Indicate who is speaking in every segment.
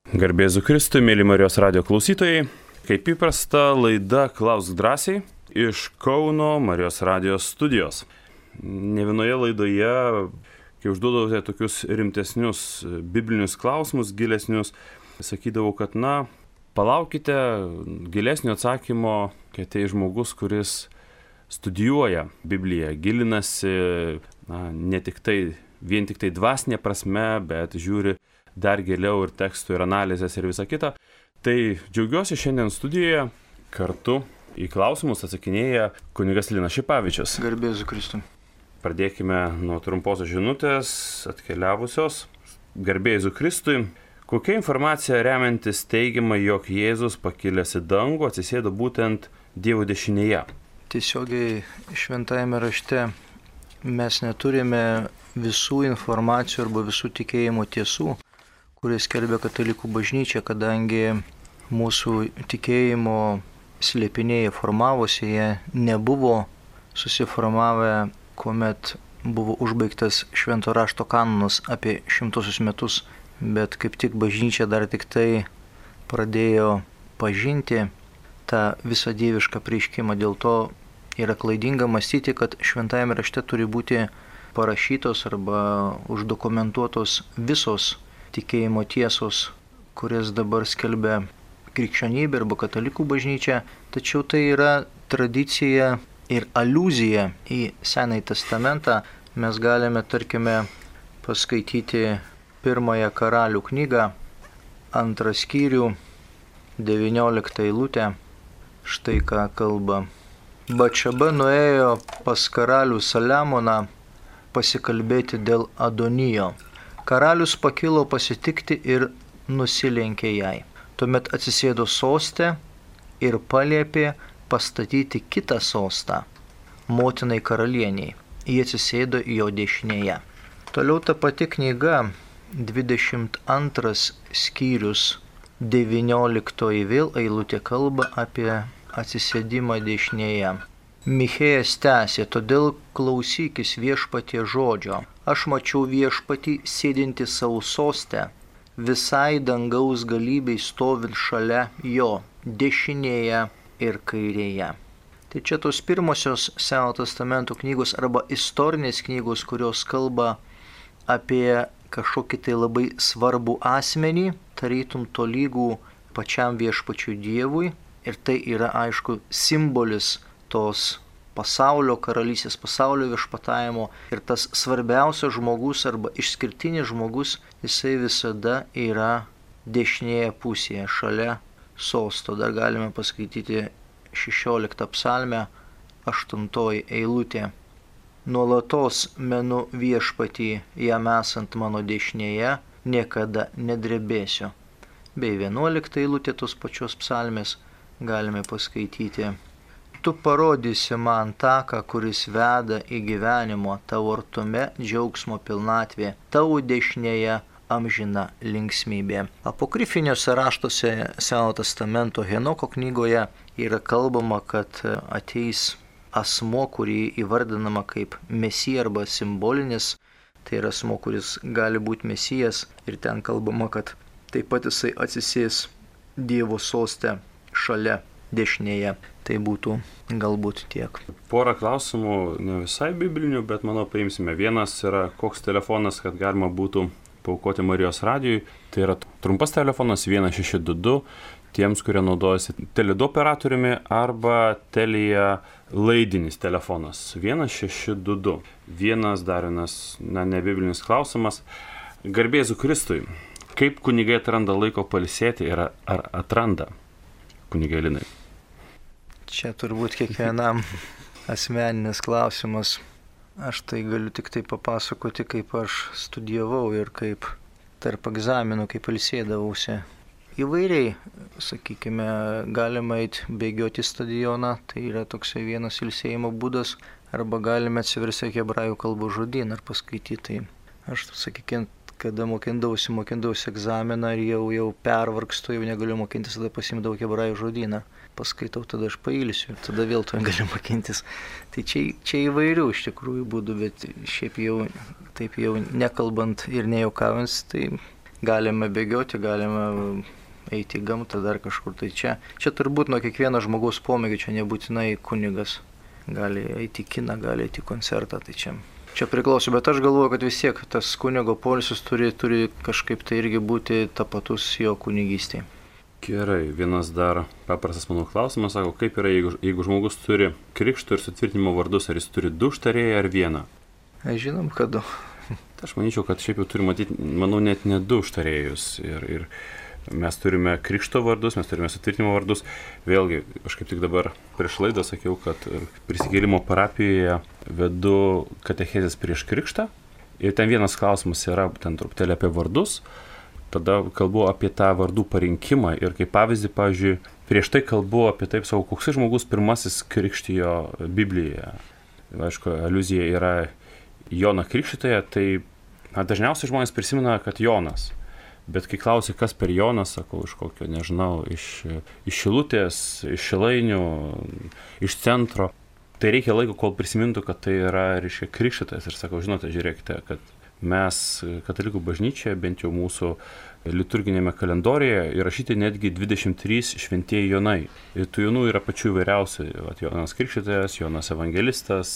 Speaker 1: Garbėzu Kristui, mėly Marijos radijo klausytojai, kaip įprasta laida Klausk drąsiai iš Kauno Marijos radijos studijos. Ne vienoje laidoje, kai užduodavote tokius rimtesnius biblinius klausimus, gilesnius, sakydavau, kad palaukite gilesnio atsakymo, kai tai žmogus, kuris studijuoja Bibliją, gilinasi, ne tik tai, vien tik tai dvasinė prasme, bet žiūri dar giliau ir tekstų, ir analizės, ir visa kita. Tai džiaugiuosi šiandien studijoje kartu į klausimus atsakinėja kunigas Linas Šipavičius.
Speaker 2: Garbėzu Kristui.
Speaker 1: Pradėkime nuo trumposios žinutės atkeliavusios. Garbėzu Kristui. Kokia informacija remiantis teigiama, jog Jėzus pakilęs į dangų atsisėdo būtent Dievo dešinėje?
Speaker 2: Tiesiogiai šventajame rašte mes neturime visų informacijų arba visų tikėjimo tiesų, kuris skelbia katalikų bažnyčia, kadangi mūsų tikėjimo slėpiniai formavosi, jie nebuvo susiformavę, kuomet buvo užbaigtas švento rašto kanonas apie 100 metus, bet kaip tik bažnyčia dar tik tai pradėjo pažinti tą visą dievišką apreiškimą. Dėl to yra klaidinga mąstyti, kad šventajame rašte turi būti parašytos arba uždokumentuotos visos tikėjimo tiesos, kurias dabar skelbia krikščionybė arba katalikų bažnyčia, tačiau tai yra tradicija ir aliuzija į Senąjį testamentą. Mes galime, tarkime, paskaityti 1 Karalių knygą, 2 skyrių, 19 eilutę. Štai ką kalba. Batšeba nuėjo pas karalių Saliamoną pasikalbėti dėl Adonijo. Karalius pakilo pasitikti ir nusilenkė jai. Tuomet atsisėdo soste ir paliepė pastatyti kitą sostą, motinai karalieniai. Jie atsisėdo jo dešinėje. Toliau ta pati knyga, 22 skyrius, 19 vėl eilutė kalba apie atsisėdimą dešinėje. Michėjas tęsė, todėl klausykis viešpatie žodžio. Aš mačiau viešpatį sėdinti savo soste, visai dangaus galybei stovint šalia jo, dešinėje ir kairėje. Tai čia tos pirmosios Senojo testamento knygos arba istorinės knygos, kurios kalba apie kažkokį tai labai svarbų asmenį, tarytum tolygų pačiam viešpačiui Dievui. Ir tai yra, aišku, simbolis tos pasaulio karalystės, pasaulio viešpatavimo. Ir tas svarbiausias žmogus arba išskirtinis žmogus, jisai visada yra dešinėje pusėje, šalia sosto. Dar galime paskaityti 16 psalmę, 8 eilutė. Nuolatos menu viešpatį, jam esant mano dešinėje, niekada nedrebėsiu. Bei 11 eilutė tos pačios psalmės galime paskaityti. Tu parodysi man taką, kuris veda į gyvenimo, tavo artume džiaugsmo pilnatvė, tavo dešinėje amžina linksmybė. Apokrifiniuose raštuose Senojo testamento Henoko knygoje yra kalbama, kad ateis asmo, kurį įvardinama kaip mesija arba simbolinis, tai yra asmo, kuris gali būti mesijas, ir ten kalbama, kad taip pat jisai atsisės Dievo soste šalia dešinėje. Tai būtų galbūt tiek.
Speaker 1: Porą klausimų, ne visai biblinių, bet manau paimsime. Vienas yra, koks telefonas, kad galima būtų paaukoti Marijos radijui. Tai yra trumpas telefonas 1622, tiems, kurie naudojasi Tele2 operatoriumi, arba Telia laidinis telefonas 1622. Vienas nebiblinis klausimas. Garbėzu Kristui, kaip kunigai atranda laiko pailsėti ir ar atranda kunigai Linai?
Speaker 2: Čia turbūt kiekvienam asmeninis klausimas. Aš tai galiu tik tai papasakoti, kaip aš studijavau ir kaip tarp egzaminų, kaip ilsėdavausi. Įvairiai, sakykime, galima eiti bėgioti į stadioną, tai yra toksai vienas ilsėjimo būdas, arba galime atsiversti hebrajų kalbos žodyną ir paskaityti. Tai aš, sakykime, kada mokindausi egzaminą ir jau pervargstu, jau negaliu mokintis, tada pasimdavau hebrajų žodyną. Paskaitau, tada aš pailsiu ir tada vėl to galiu mokintis. Tai čia įvairių iš tikrųjų būdų, bet šiaip jau, taip jau nekalbant ir nejuokaujant, tai galime bėgioti, galime eiti į gamtą, dar kažkur. Tai čia turbūt nuo kiekvieno žmogaus pomėgio, čia nebūtinai kunigas gali eiti į kiną, gali eiti į koncertą. Tai čia priklauso, bet aš galvoju, kad vis tiek tas kunigo poilsis turi kažkaip tai irgi būti tapatus jo kunigystėje.
Speaker 1: Gerai, vienas dar paprastas mano klausimas, sako, kaip yra, jeigu žmogus turi krikšto ir sutvirtinimo vardus, ar jis turi 2 užtarėjai ar 1?
Speaker 2: Žinom, kad 2.
Speaker 1: Aš manyčiau, kad šiaip jau turi matyti, manau, net ne 2 užtarėjus. Ir mes turime krikšto vardus, mes turime sutvirtinimo vardus. Vėlgi, aš kaip tik dabar prieš laidą sakiau, kad prisikėlimo parapijoje vedu katechezės prieš krikštą. Ir ten vienas klausimas yra, ten truputėlį apie vardus. Tada kalbu apie tą vardų parinkimą ir kaip pavyzdį, pavyzdžiui, prieš tai kalbu apie taip, sakau, koks žmogus pirmasis krikštijo Biblijoje. Aišku, aliuzija yra Joną Krikštytoją, tai dažniausiai žmonės prisimena, kad Jonas. Bet kai klausia, kas per Jonas, sakau, iš kokio, nežinau, iš Šilutės, iš Šilainių, iš centro, tai reikia laiko, kol prisimintų, kad tai yra, reiškia, Krikštytojas. Ir sakau, žinote, žiūrėkite, kad mes katalikų bažnyčioje, bent jau mūsų liturginėme kalendorijoje, įrašyti netgi 23 šventieji Jonai. Ir tų Jonų yra pačių įvairiausių. Jonas Krikštytojas, Jonas Evangelistas,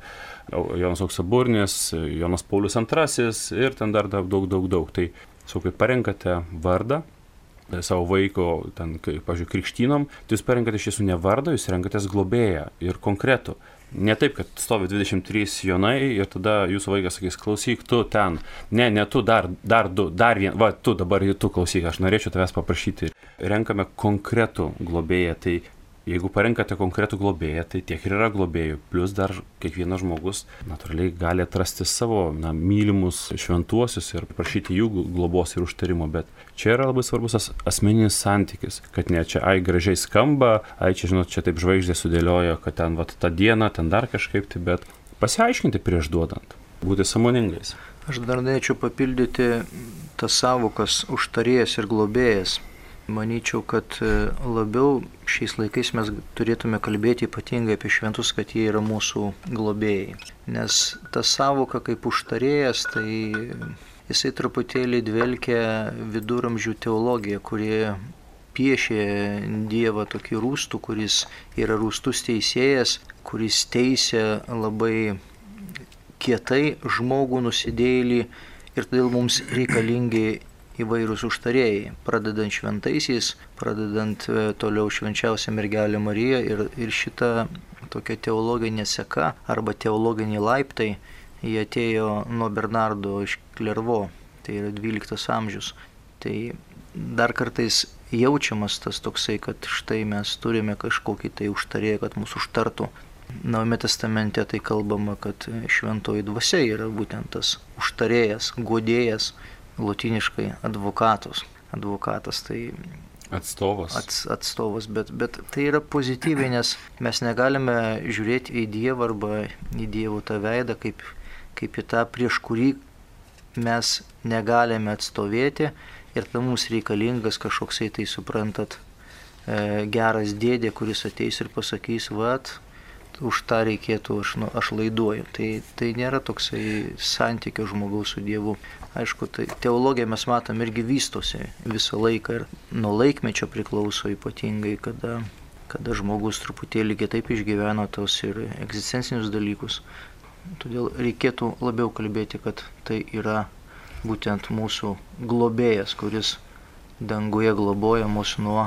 Speaker 1: Jonas Auksaburnis, Jonas Paulius II ir ten dar daug. Tai, kai parenkate vardą savo vaiko, ten, pavyzdžiui, krikštynom, tai jūs parenkate iš tiesų ne vardą, jūs renkatės globėją ir konkretų. Ne taip, kad stovi 23 Jonai ir tada jūsų vaikas sakys, klausyk, tu ten, ne tu, dar 2, dar 1, va, tu dabar tu klausyk, aš norėčiau tavęs paprašyti. Renkame konkretų globėją, tai jeigu parenkate konkretų globėją, tai tiek ir yra globėjų, plus dar kiekvienas žmogus natūraliai gali atrasti savo mylimus šventuosius ir prašyti jų globos ir užtarimo, bet čia yra labai svarbus asmeninis santykis, kad ne čia, gražiai skamba, čia, žinot, čia taip žvaigždė sudėliojo, kad ten, va, tą dieną, ten dar kažkaip, tai, bet pasiaiškinti prieš duodant, būti sąmoningais.
Speaker 2: Aš dar norėčiau papildyti tas savokas užtarėjas ir globėjas. Manyčiau, kad labiau šiais laikais mes turėtume kalbėti ypatingai apie šventus, kad jie yra mūsų globėjai. Nes ta savoka kaip užtarėjas, tai jisai truputėlį dvelkia viduramžių teologiją, kurie piešė Dievą tokį rūstų, kuris yra rūstus teisėjas, kuris teisė labai kietai žmogų nusidėjėlį ir todėl mums reikalingi įvairūs užtarėjai, pradedant šventaisiais, pradedant toliau švenčiausią mergelę Mariją ir šita tokia teologinė seka arba teologiniai laiptai, jie atėjo nuo Bernardo iš Klervo, tai yra 12 amžius. Tai dar kartais jaučiamas tas toksai, kad štai mes turime kažkokį tai užtarėją, kad mūsų užtartų. Naujame testamente tai kalbama, kad šventoji dvasia yra būtent tas užtarėjas, guodėjas, lotyniškai advokatas, tai atstovas, bet tai yra pozityviai, nes mes negalime žiūrėti į Dievą arba į Dievo tą veidą kaip į tą, prieš kurį mes negalime atstovėti ir tam mums reikalingas kažkoksai, tai suprantat, geras dėdė, kuris ateis ir pasakys, vat, už tą reikėtų, aš laiduoju. Tai nėra toksai santykio žmogaus su Dievu. Aišku, tai teologija mes matom irgi vystosi visą laiką ir nuo laikmečio priklauso ypatingai, kada žmogus truputėlį kitaip išgyveno tos ir egzistencinius dalykus. Todėl reikėtų labiau kalbėti, kad tai yra būtent mūsų globėjas, kuris danguje globoja mus nuo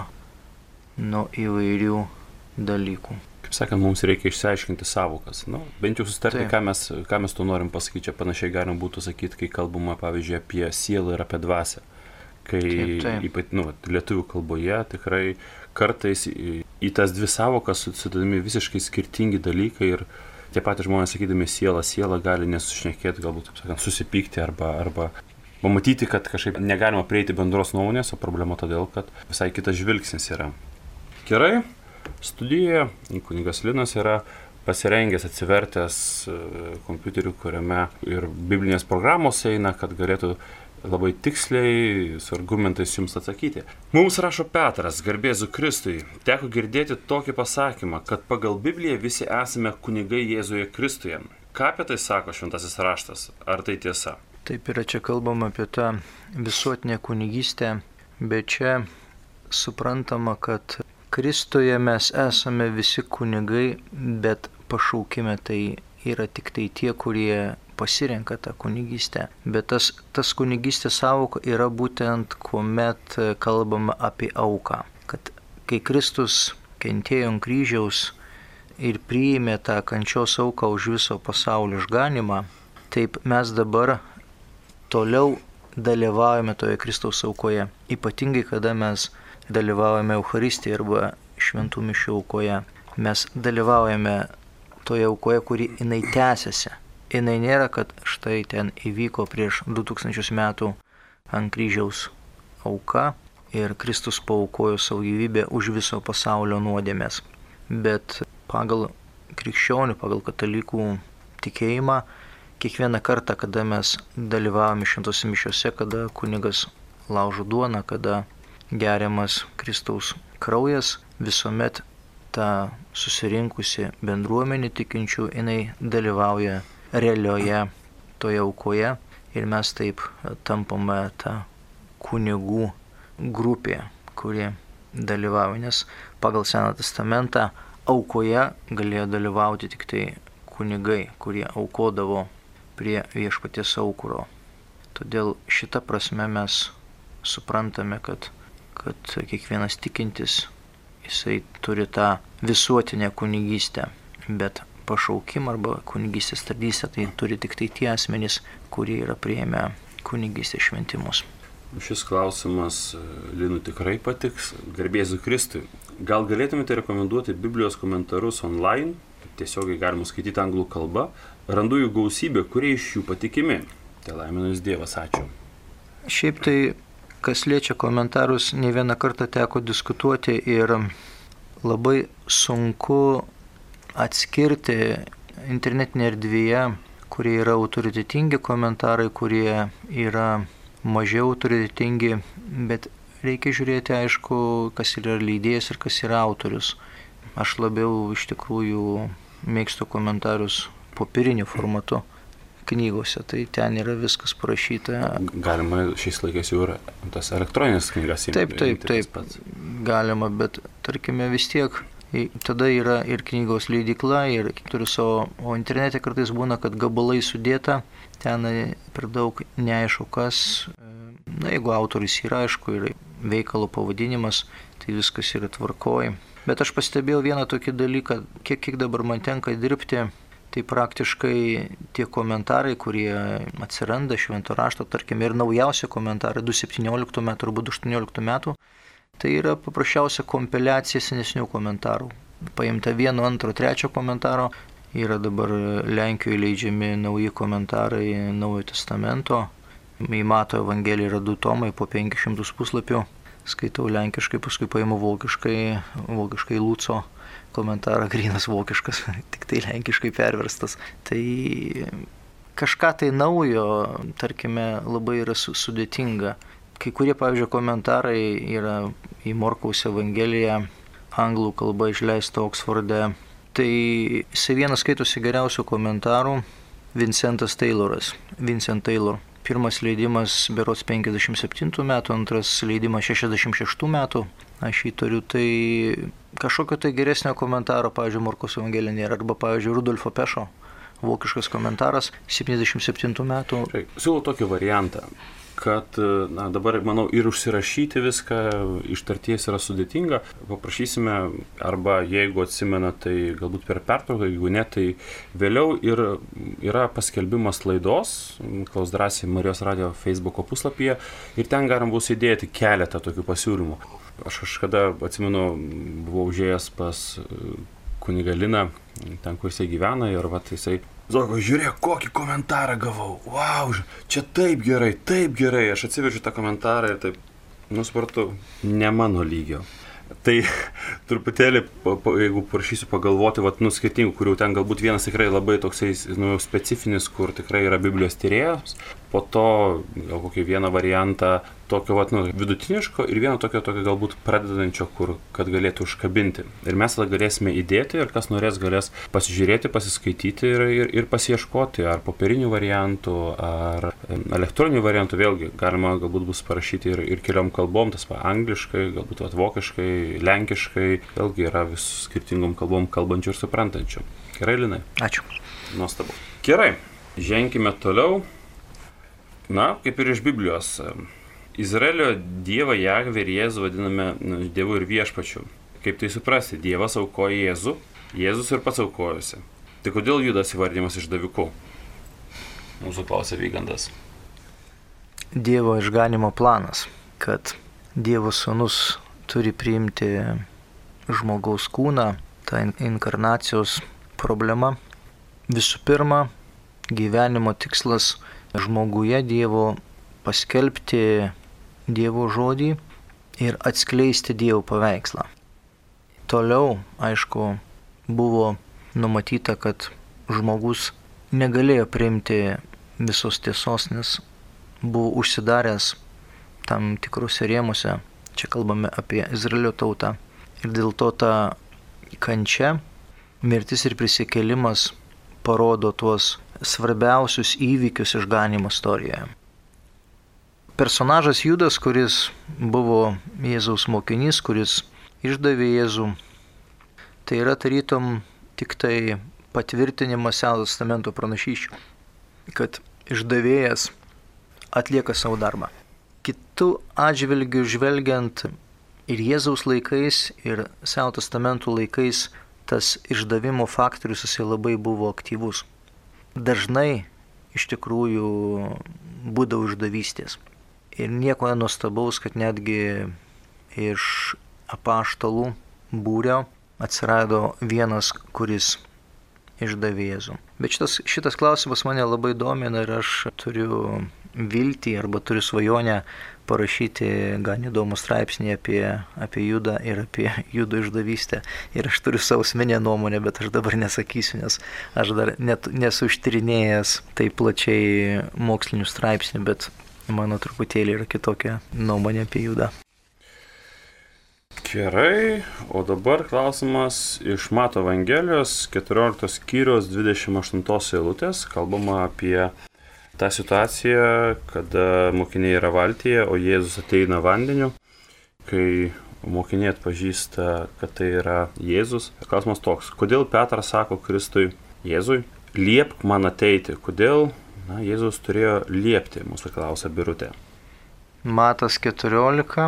Speaker 2: įvairių dalykų.
Speaker 1: Kaip sakant, mums reikia išsiaiškinti savokas. Bent jau susitarti, ką mes to norim pasakyti. Čia panašiai galim būtų sakyti, kai kalbama, pavyzdžiui, apie sielą ir apie dvasią. Kai ypač lietuvių kalboje tikrai kartais į tas dvi savokas sudedami visiškai skirtingi dalykai ir tie patys žmonės, sakydami siela gali nesušnekėti, galbūt, taip sakant, susipykti arba pamatyti, kad kažkaip negalima prieiti bendros nuomonės, o problema todėl, kad visai kitas žvilgsnis yra. Gerai. Studijoje kunigas Linas yra pasirengęs, atsivertęs kompiuterių, kuriame ir biblinės programos eina, kad galėtų labai tiksliai su argumentais jums atsakyti. Mums rašo Petras, garbėzu Kristui, teko girdėti tokį pasakymą, kad pagal Bibliją visi esame kunigai Jėzuje Kristuje. Ką apie tai sako šventasis raštas? Ar tai tiesa?
Speaker 2: Taip yra, čia kalbama apie tą visuotinę kunigystę, bet čia suprantama, kad Kristuje mes esame visi kunigai, bet pašaukime tai yra tik tai tie, kurie pasirenka tą kunigystę. Bet tas kunigystės sąvoka yra būtent, kuomet kalbama apie auką. Kad kai Kristus kentėjo ant kryžiaus ir priėmė tą kančios auką už viso pasaulio išganimą, taip mes dabar toliau dalyvaujame toje Kristaus aukoje. Ypatingai, kada mes dalyvaujame Eucharistijoje arba šventų mišių aukoje. Mes dalyvaujame toje aukoje, kuri jinai tęsiasi. Jinai nėra, kad štai ten įvyko prieš 2000 metų ant kryžiaus auka ir Kristus paaukojo savo gyvybę už viso pasaulio nuodėmės. Bet pagal krikščionių, pagal katalikų tikėjimą, kiekvieną kartą, kada mes dalyvavome šventose mišiose, kada kunigas laužo duoną, kada geriamas Kristaus kraujas, visuomet ta susirinkusi bendruomenė tikinčių, jinai dalyvauja realioje toje aukoje ir mes taip tampame tą kunigų grupė, kurie dalyvauja, nes pagal Seną testamentą aukoje galėjo dalyvauti tik tai kunigai, kurie aukodavo prie viešpaties aukuro. Todėl šitą prasme mes suprantame, kad kiekvienas tikintis, jisai turi tą visuotinę kunigystę, bet pašaukimą arba kunigystės tarnystę tai turi tik tai tie asmenys, kurie yra priėmę kunigystės šventimus.
Speaker 1: Šis klausimas Linui tikrai patiks. Garbėsiu Kristui. Gal galėtumėte rekomenduoti Biblijos komentarus online? Tiesiogiai galima skaityti anglų kalba. Randu jų gausybę, kurie iš jų patikimi. Tai laimina Jūs Dievas, ačiū.
Speaker 2: Šiaip tai, kas liečia komentarus, ne vieną kartą teko diskutuoti ir labai sunku atskirti internetinėje erdvėje, kurie yra autoritetingi komentarai, kurie yra mažiau autoritetingi, bet reikia žiūrėti, aišku, kas yra leidėjas ir kas yra autorius. Aš labiau iš tikrųjų mėgstu komentarus popieriniu formatu knygose, tai ten yra viskas parašyta.
Speaker 1: Galima šiais laikais jau yra tas elektroninės knygas imti.
Speaker 2: Taip, galima, bet tarkime vis tiek, tada yra ir knygos leidykla, ir turi savo, o internete kartais būna, kad gabalai sudėta, ten per daug neaišku kas, jeigu autorius yra aišku ir veikalo pavadinimas, tai viskas yra tvarkoj. Bet aš pastebėjau vieną tokį dalyką, kiek dabar man tenka dirbti, tai praktiškai tie komentarai, kurie atsiranda švento rašto, tarkim, ir naujausi komentarai 2017 metų arba 2018 metų, tai yra paprasčiausia kompiliacija senesnių komentarų. Paimta 1, 2, 3 komentaro, yra dabar Lenkijoje leidžiami nauji komentarai Naujojo testamento, į Mato Evangeliją yra 2 tomai po 500 puslapių, skaitau lenkiškai, paskui paimu vokiškai Lūco komentarą, grynas vokiškas, tik tai lenkiškai perverstas. Tai kažką tai naujo, tarkime, labai yra sudėtinga. Kai kurie, pavyzdžiui, komentarai yra į Morkaus Evangeliją, anglų kalba išleista Oksforde. Tai jisai vienas skaitosi geriausių komentarų, Vincent Taylor. Pirmas leidimas berods 57 metų, antras leidimas 66 metų. Aš jį turiu, tai kažkokio tai geresnio komentaro, pavyzdžiui, Morkaus Evangelija nėra, arba, pavyzdžiui, Rudolfo Pešo, vokiškas komentaras 77 metų.
Speaker 1: Siūlau tokį variantą, kad dabar, manau, ir užsirašyti viską iš tarties yra sudėtinga. Paprašysime, arba jeigu atsimena, tai galbūt per pertrauką, jeigu ne, tai vėliau ir yra paskelbimas laidos, Klaus drąsiai Marijos radio Facebooko puslapyje, ir ten galim bus įdėti keletą tokių pasiūlymų. Aš kažkada, atsimenu, buvau užėjęs pas kunigą Liną, ten, kur jisai gyvena, ir jisai sako, žiūrėk, kokį komentarą gavau, wow, čia taip gerai, aš atsiverčiu tą komentarą ir taip, supratau, ne mano lygio. Tai truputėlį, jeigu prašysiu pagalvoti, skirtingų, kurių ten galbūt vienas tikrai labai toksai specifinis, kur tikrai yra Biblijos tyrėjas, po to gal kokį vieną variantą tokio vidutiniško ir vieną tokio galbūt pradedančio, kad galėtų užkabinti. Ir mes tada galėsime įdėti ir kas norės galės pasižiūrėti, pasiskaityti ir pasiieškoti ar popierinių variantų, ar elektroninių variantų. Vėlgi, galima galbūt bus parašyti ir keliom kalbom, tas angliškai, galbūt vokiškai, lenkiškai, vėlgi yra vis skirtingom kalbom kalbančių ir suprantančių. Gerai, Linai?
Speaker 2: Ačiū.
Speaker 1: Nuostabu. Gerai, ženkime toliau. Na, kaip ir iš Biblijos. Izraelio Dievą Jahvę ir Jėzų vadiname Dievu ir viešpačiu. Kaip tai suprasti? Dievas aukoja Jėzų, Jėzus ir pats aukojosi. Tai kodėl Judas įvardymas išdaviku? Mūsų klausia Vygandas.
Speaker 2: Dievo išganimo planas, kad Dievo sūnus turi priimti žmogaus kūną, ta inkarnacijos problema. Visų pirma, gyvenimo tikslas žmoguje Dievo paskelbti Dievo žodį ir atskleisti Dievo paveikslą. Toliau, aišku, buvo numatyta, kad žmogus negalėjo priimti visos tiesos, nes buvo užsidaręs tam tikrose rėmuose. Čia kalbame apie Izraelio tautą. Ir dėl to ta kančia, mirtis ir prisikėlimas parodo tuos svarbiausius įvykius išganymo istorijoje. Personažas Judas, kuris buvo Jėzaus mokinys, kuris išdavė Jėzų, tai yra tarytum tik tai patvirtinimas Senojo testamento pranašysčių, kad išdavėjas atlieka savo darbą. Kitų atžvilgių žvelgiant ir Jėzaus laikais, ir Senojo testamento laikais, tas išdavimo faktorius jisai labai buvo aktyvus. Dažnai iš tikrųjų būdavo išdavystės. Ir nieko nenuostabaus, kad netgi iš apaštalų būrio atsirado vienas, kuris išdavė Jėzų. Bet šitas klausimas mane labai domina ir aš turiu viltį arba turiu svajonę parašyti gan įdomų straipsnį apie Judą ir apie Judo išdavystę. Ir aš turiu savo asmeninę nuomonę, bet aš dabar nesakysiu, nes aš dar net nesu ištyrinėjęs taip plačiai mokslinių straipsnių, bet mano truputėlį yra kitokia nuomonė apie Judą.
Speaker 1: Gerai, o dabar klausimas iš Mato Evangelijos 14 skyriaus 28 eilutės. Kalbama apie tą situaciją, kada mokiniai yra valtyje, o Jėzus ateina vandeniu. Kai mokiniai atpažįsta, kad tai yra Jėzus, klausimas toks: kodėl Petras sako Kristui, Jėzui, liepk man ateiti? Kodėl Jėzus turėjo liepti, mūsų klausia Birutė.
Speaker 2: Matas 14.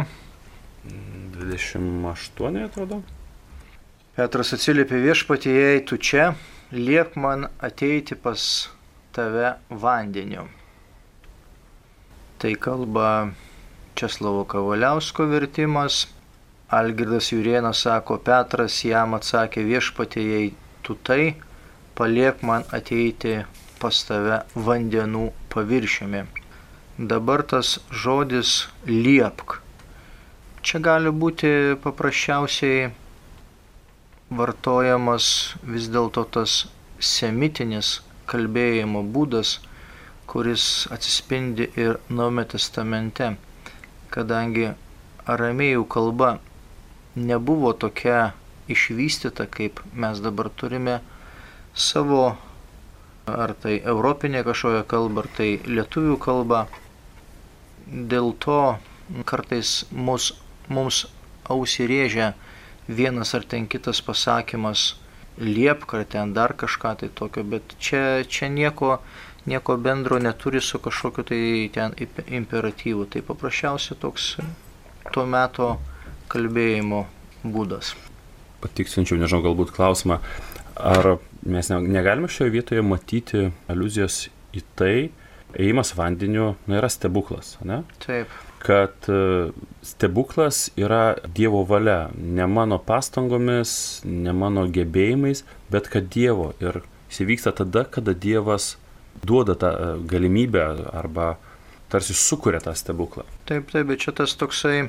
Speaker 1: 28, atrodo.
Speaker 2: Petras atsiliepė: viešpatie, jei tu čia, liepk man ateiti pas tave vandeniu. Tai kalba Česlovo Kavaliausko vertimas. Algirdas Jurėnas sako: Petras jam atsakė: viešpatie, jei tu tai, paliek man ateiti pas tave vandenų paviršiumi. Dabar tas žodis liepk. Čia gali būti paprasčiausiai vartojamas vis dėlto tas semitinis kalbėjimo būdas, kuris atsispindi ir Naujame testamente, kadangi aramėjų kalba nebuvo tokia išvystyta, kaip mes dabar turime savo, ar tai europinė kažkokia kalba, ar tai lietuvių kalba. Dėl to kartais mums ausį rėžia vienas ar ten kitas pasakymas liepk, ar ten dar kažką tai tokio, bet čia nieko bendro neturi su kažkokiu tai ten imperatyvu. Tai paprasčiausiai toks tuo meto kalbėjimo būdas.
Speaker 1: Patikslinčiau, nežinau, galbūt klausimą, ar mes negalime šioje vietoje matyti aliuzijos į tai, ėjimas vandeniu yra stebuklas, ne?
Speaker 2: Taip.
Speaker 1: Kad stebuklas yra Dievo valia, ne mano pastangomis, ne mano gebėjimais, bet kad Dievo. Ir jis vyksta tada, kada Dievas duoda tą galimybę arba tarsi sukuria tą stebuklą.
Speaker 2: Taip, bet čia tas toksai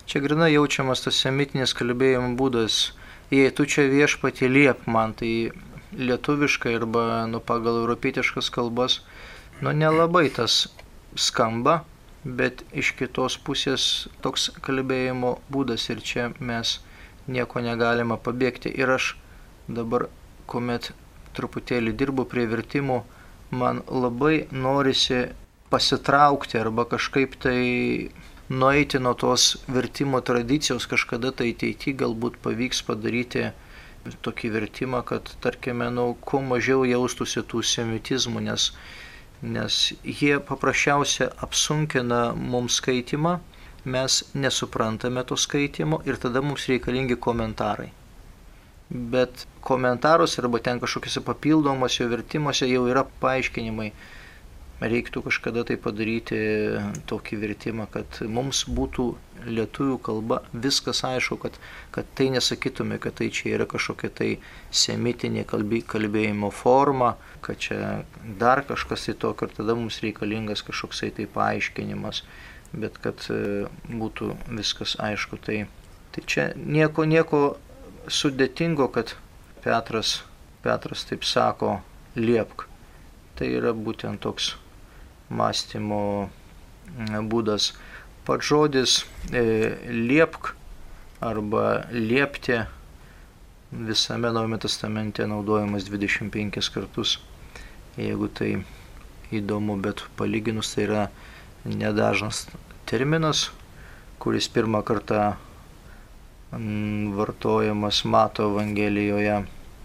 Speaker 2: Čia grina jaučiamas tas semitinis kalbėjimo būdas. Jei tu čia viešpatie liep man, tai lietuviškai arba pagal europietiškas kalbas, nelabai tas skamba, bet iš kitos pusės toks kalbėjimo būdas ir čia mes nieko negalima pabėgti. Ir aš dabar, kuomet truputėlį dirbu prie vertimų, man labai norisi pasitraukti arba kažkaip tai nueiti nuo tos vertimo tradicijos, kažkada tai ateityje galbūt pavyks padaryti tokį vertimą, kad, tarkime, kuo mažiau jaustųsi tų semitizmų, nes jie paprasčiausia apsunkina mums skaitimą, mes nesuprantame to skaitimo ir tada mums reikalingi komentarai. Bet komentaruose arba ten kažkokiuose papildomuose vertimuose jau yra paaiškinimai. Reiktų kažkada tai padaryti tokį vertimą, kad mums būtų lietuvių kalba viskas aišku, kad tai nesakytume, kad tai čia yra kažkokia tai semitinė kalbėjimo forma, kad čia dar kažkas tai tokio ir tada mums reikalingas kažkoksai tai paaiškinimas, bet kad būtų viskas aišku. Tai čia nieko sudėtingo, kad Petras taip sako, liepk. Tai yra būtent toks mąstymo būdas. Pats žodis liepk arba liepti visame Naujame testamente naudojamas 25 kartus. Jeigu tai įdomu, bet palyginus tai yra nedažnas terminas, kuris pirmą kartą vartojamas Mato Evangelijoje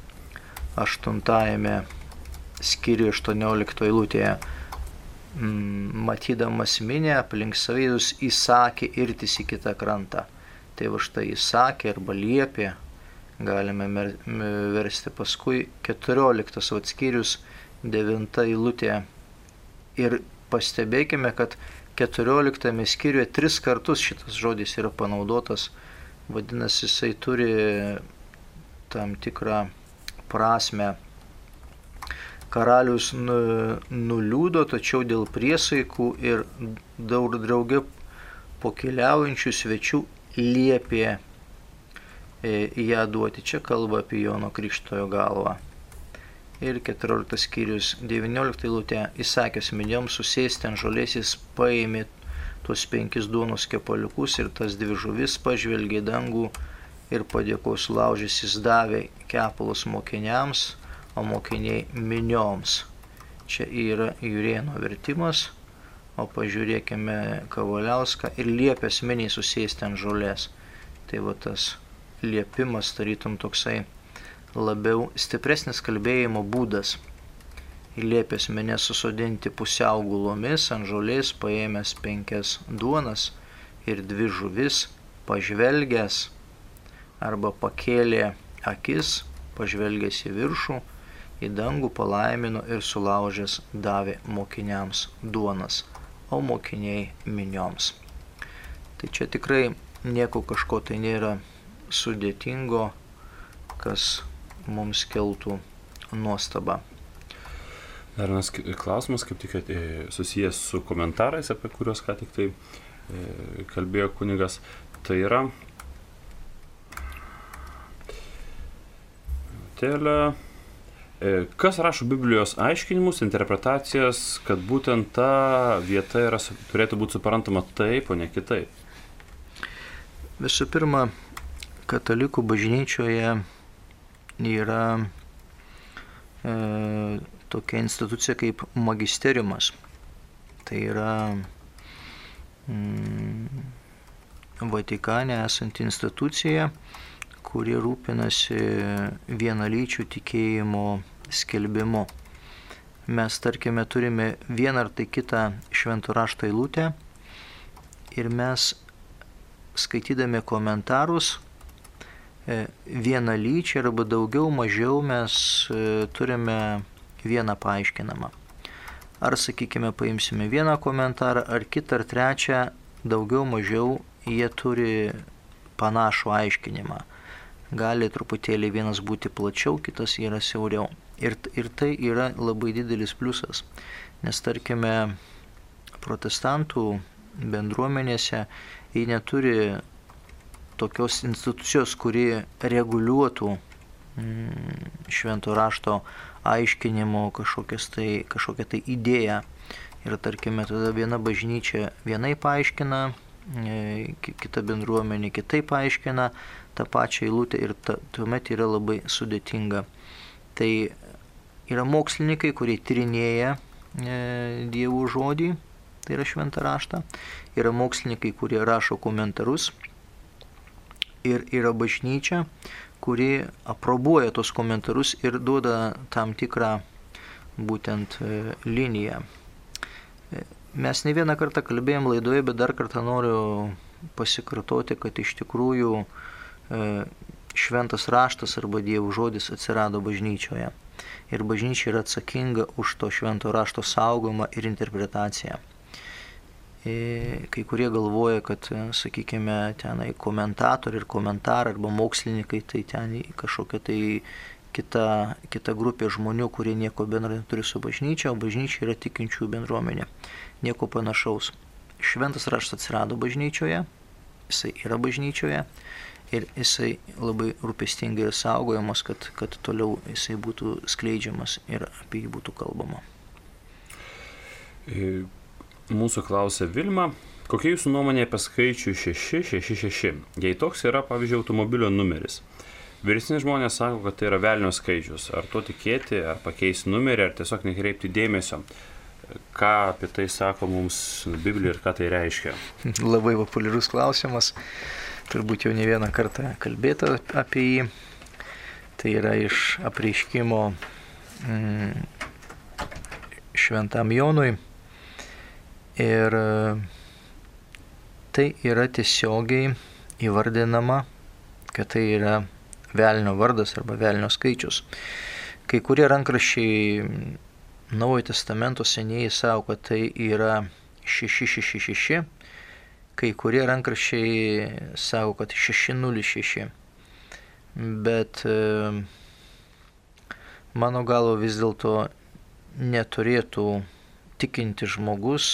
Speaker 2: 8 skyriuje 18 eilutėje. Matydamas minę aplink savydus įsakė irtis į kitą krantą. Tai va štai įsakė arba liepė, galime versti paskui 14 skyrius 9 eilutė. Ir pastebėkime, kad 14 skyriuje 3 kartus šitas žodis yra panaudotas. Vadinasi, jisai turi tam tikrą prasme. Karalius nuliūdo, tačiau dėl priesaikų ir daug drauge pokeliaujančių svečių liepė ją duoti. Čia kalba apie Jono Krikštytojo galvą. Ir 14 skyrius 19 eilutė, įsakęs minioms susėsti ant žolės, jis paėmė tuos 5 duonos kepaliukus ir tas 2 žuvis, pažvelgė dangų ir padėkos laužys, jis davė kepalus mokiniams, o mokiniai minioms. Čia yra Jurėno vertimas, o pažiūrėkime Kavaliauską ir liepęs miniai susėsti ant žolės. Tai va tas liepimas tarytum toksai labiau stipresnis kalbėjimo būdas. Liepęs minę susodinti pusiau gulomis ant žolės, paėmęs 5 duonas ir 2 žuvis, pažvelgęs arba pakėlė akis, pažvelgęs į viršų, į dangų palaimino ir sulaužęs davė mokiniams duonas, o mokiniai minioms. Tai čia tikrai nieko kažko tai nėra sudėtingo, kas mums keltų nuostabą.
Speaker 1: Dar vienas klausimas, kaip tik susijęs su komentarais, apie kuriuos ką tik tai kalbėjo kunigas. Tai yra kas rašo Biblijos aiškinimus, interpretacijas, kad būtent ta vieta turėtų būti suprantama taip, o ne kitaip?
Speaker 2: Visų pirma, katalikų bažnyčioje yra tokia institucija kaip magisteriumas. Tai yra Vatikane esanti institucija, kuri rūpinasi vienalyčių tikėjimo skelbimu. Mes, tarkime, turime vieną ar tai kitą švento rašto eilutę ir mes, skaitydami komentarus, vienalyčiai arba daugiau mažiau mes turime vieną paaiškinamą. Ar, sakykime, paimsime vieną komentarą, ar kitą, ar trečią, daugiau mažiau jie turi panašų aiškinimą. Gali truputėlį vienas būti plačiau, kitas yra siauriau. Ir tai yra labai didelis pliusas, nes tarkime protestantų bendruomenėse jie neturi tokios institucijos, kuri reguliuotų švento rašto aiškinimo kažkokią tai idėją. Ir tarkime, tada viena bažnyčia vienaip aiškina, kita bendruomenė kitaip aiškina tą pačią eilutę ir tuomet yra labai sudėtinga. Tai yra mokslininkai, kurie tyrinėja Dievo žodį, tai yra šventą raštą. Yra mokslininkai, kurie rašo komentarus. Ir yra bažnyčia, kuri aprobuoja tos komentarus ir duoda tam tikrą būtent liniją. Mes ne vieną kartą kalbėjom laidoje, bet dar kartą noriu pasikartoti, kad iš tikrųjų šventas raštas arba Dievo žodis atsirado bažnyčioje. Ir bažnyčia yra atsakinga už to švento rašto saugomą ir interpretaciją. Kai kurie galvoja, kad, sakykime, tenai komentatoriai ir komentarai arba mokslininkai, tai ten kažkokia tai kita grupė žmonių, kurie nieko bendro neturi su bažnyčia, o bažnyčia yra tikinčių bendruomenė. Nieko panašaus. Šventas raštas atsirado bažnyčioje, jisai yra bažnyčioje ir jisai labai rūpestingai yra saugojamas, kad toliau jisai būtų skleidžiamas ir apie jį būtų kalbama.
Speaker 1: Mūsų klausia Vilma, kokia jūsų nuomonė apie skaičių 666, jei toks yra, pavyzdžiui, automobilio numeris? Vyresni žmonės sako, kad tai yra velnio skaičius. Ar to tikėti, ar pakeisti numerį, ar tiesiog nekreipti dėmesio? Ką apie tai sako mums Biblija ir ką tai reiškia?
Speaker 2: Labai populiarus klausimas. Turbūt jau ne vieną kartą kalbėta apie jį. Tai yra iš apreiškimo šventam Jonui. Ir tai yra tiesiogiai įvardinama, kad tai yra velnio vardas arba velnio skaičius. Kai kurie rankraščiai Naujojo Testamento senieji sako, kad tai yra 666, kai kurie rankraščiai sako, kad 606. Bet mano galva vis dėlto neturėtų tikinti žmogus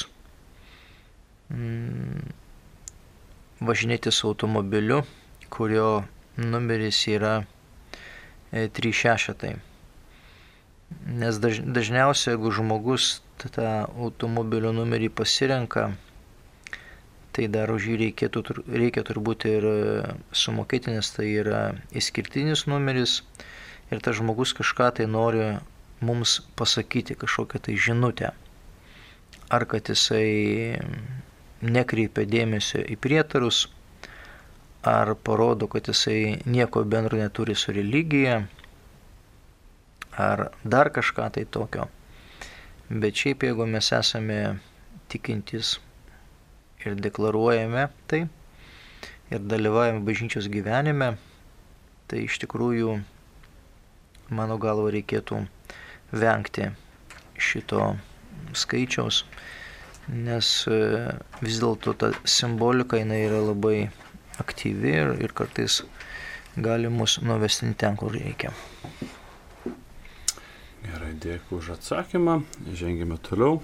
Speaker 2: važinėtis automobiliu, kurio numeris yra 36. Nes dažniausiai, jeigu žmogus tą automobilio numerį pasirenka, tai dar už jį reikia turbūt ir sumokėti, nes tai yra išskirtinis numeris ir tas žmogus kažką tai nori mums pasakyti, kažkokią tai žinutę. Ar kad jisai nekreipia dėmesio į prietarus, ar parodo, kad jisai nieko bendro neturi su religija, ar dar kažką tai tokio. Bet šiaip, jeigu mes esame tikintys ir deklaruojame tai, ir dalyvaujame bažnyčios gyvenime, tai iš tikrųjų, mano galva, reikėtų vengti šito skaičiaus, nes vis dėlto ta simbolika jinai yra labai aktyvi ir kartais gali mus nuvesti ten, kur reikia.
Speaker 1: Gerai, dėkui už atsakymą. Žengime toliau.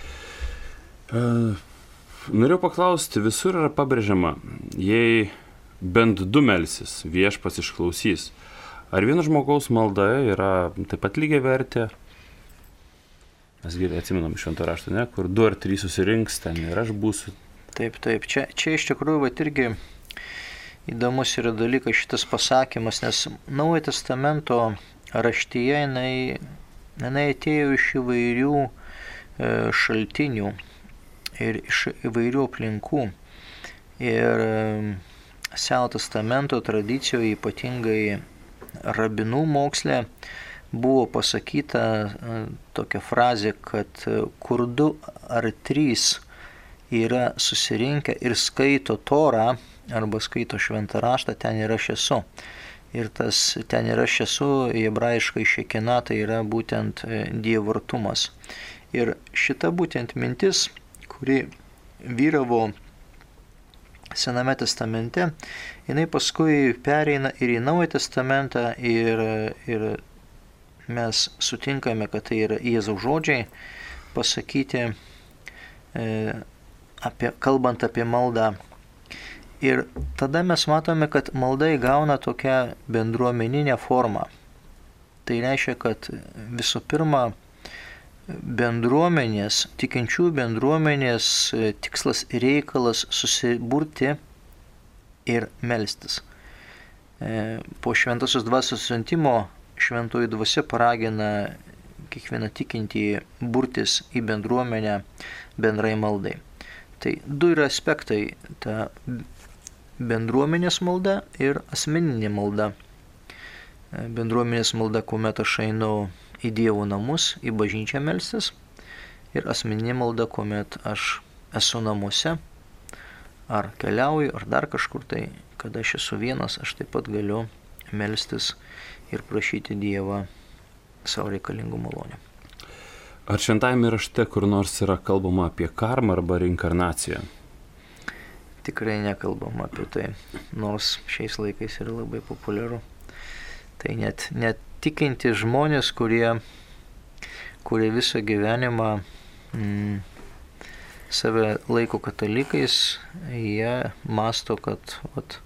Speaker 1: Norėjau paklausti, visur yra pabrėžiama, jei bent 2 melsis, viešpats išklausys. Ar vieno žmogaus malda yra taip pat lygiai vertė? Mes atsimenam švento rašto, ne, kur 2 ar 3 susirinks ten ir aš būsiu.
Speaker 2: Taip. Čia iš tikrųjų irgi įdomus yra dalykas šitas pasakymas, nes Naujojo Testamento raštyje jinai atėjo iš įvairių šaltinių ir iš įvairių aplinkų. Ir Senojo Testamento tradicijoje, ypatingai rabinų moksle, buvo pasakyta tokia frazė, kad kur 2 ar 3 yra susirinkę ir skaito Torą arba skaito šventą raštą, ten ir aš esu. Ir tas ten ir aš esu, hebrajiškai šekina, tai yra būtent Dievo artumas. Ir šita būtent mintis, kuri vyravo Sename testamente, jinai paskui pereina ir į Naują Testamentą ir mes sutinkame, kad tai yra Jėzaus žodžiai pasakyti, kalbant apie maldą. Ir tada mes matome, kad malda įgauna tokią bendruomeninę formą. Tai reiškia, kad visų pirma, bendruomenės, tikinčių bendruomenės tikslas ir reikalas susiburti ir melstis. Po šventosios dvasios siuntimo šventoji dvasia paragina kiekvieną tikintį burtis į bendruomenę bendrai maldai. Tai du yra aspektai - ta bendruomenės malda ir asmeninė malda. Bendruomenės malda, kuomet aš einu į Dievo namus, į bažnyčią melstis, ir asmeninė malda, kuomet aš esu namuose, ar keliauju, ar dar kažkur tai, kada aš esu vienas, aš taip pat galiu melstis ir prašyti Dievą savo reikalingų malonių.
Speaker 1: Ar šventajame rašte kur nors yra kalbama apie karmą arba reinkarnaciją?
Speaker 2: Tikrai nekalbama apie tai, nors šiais laikais yra labai populiaru. Tai net tikinti žmonės, kurie visą gyvenimą save laiko katalikais, jie masto, kad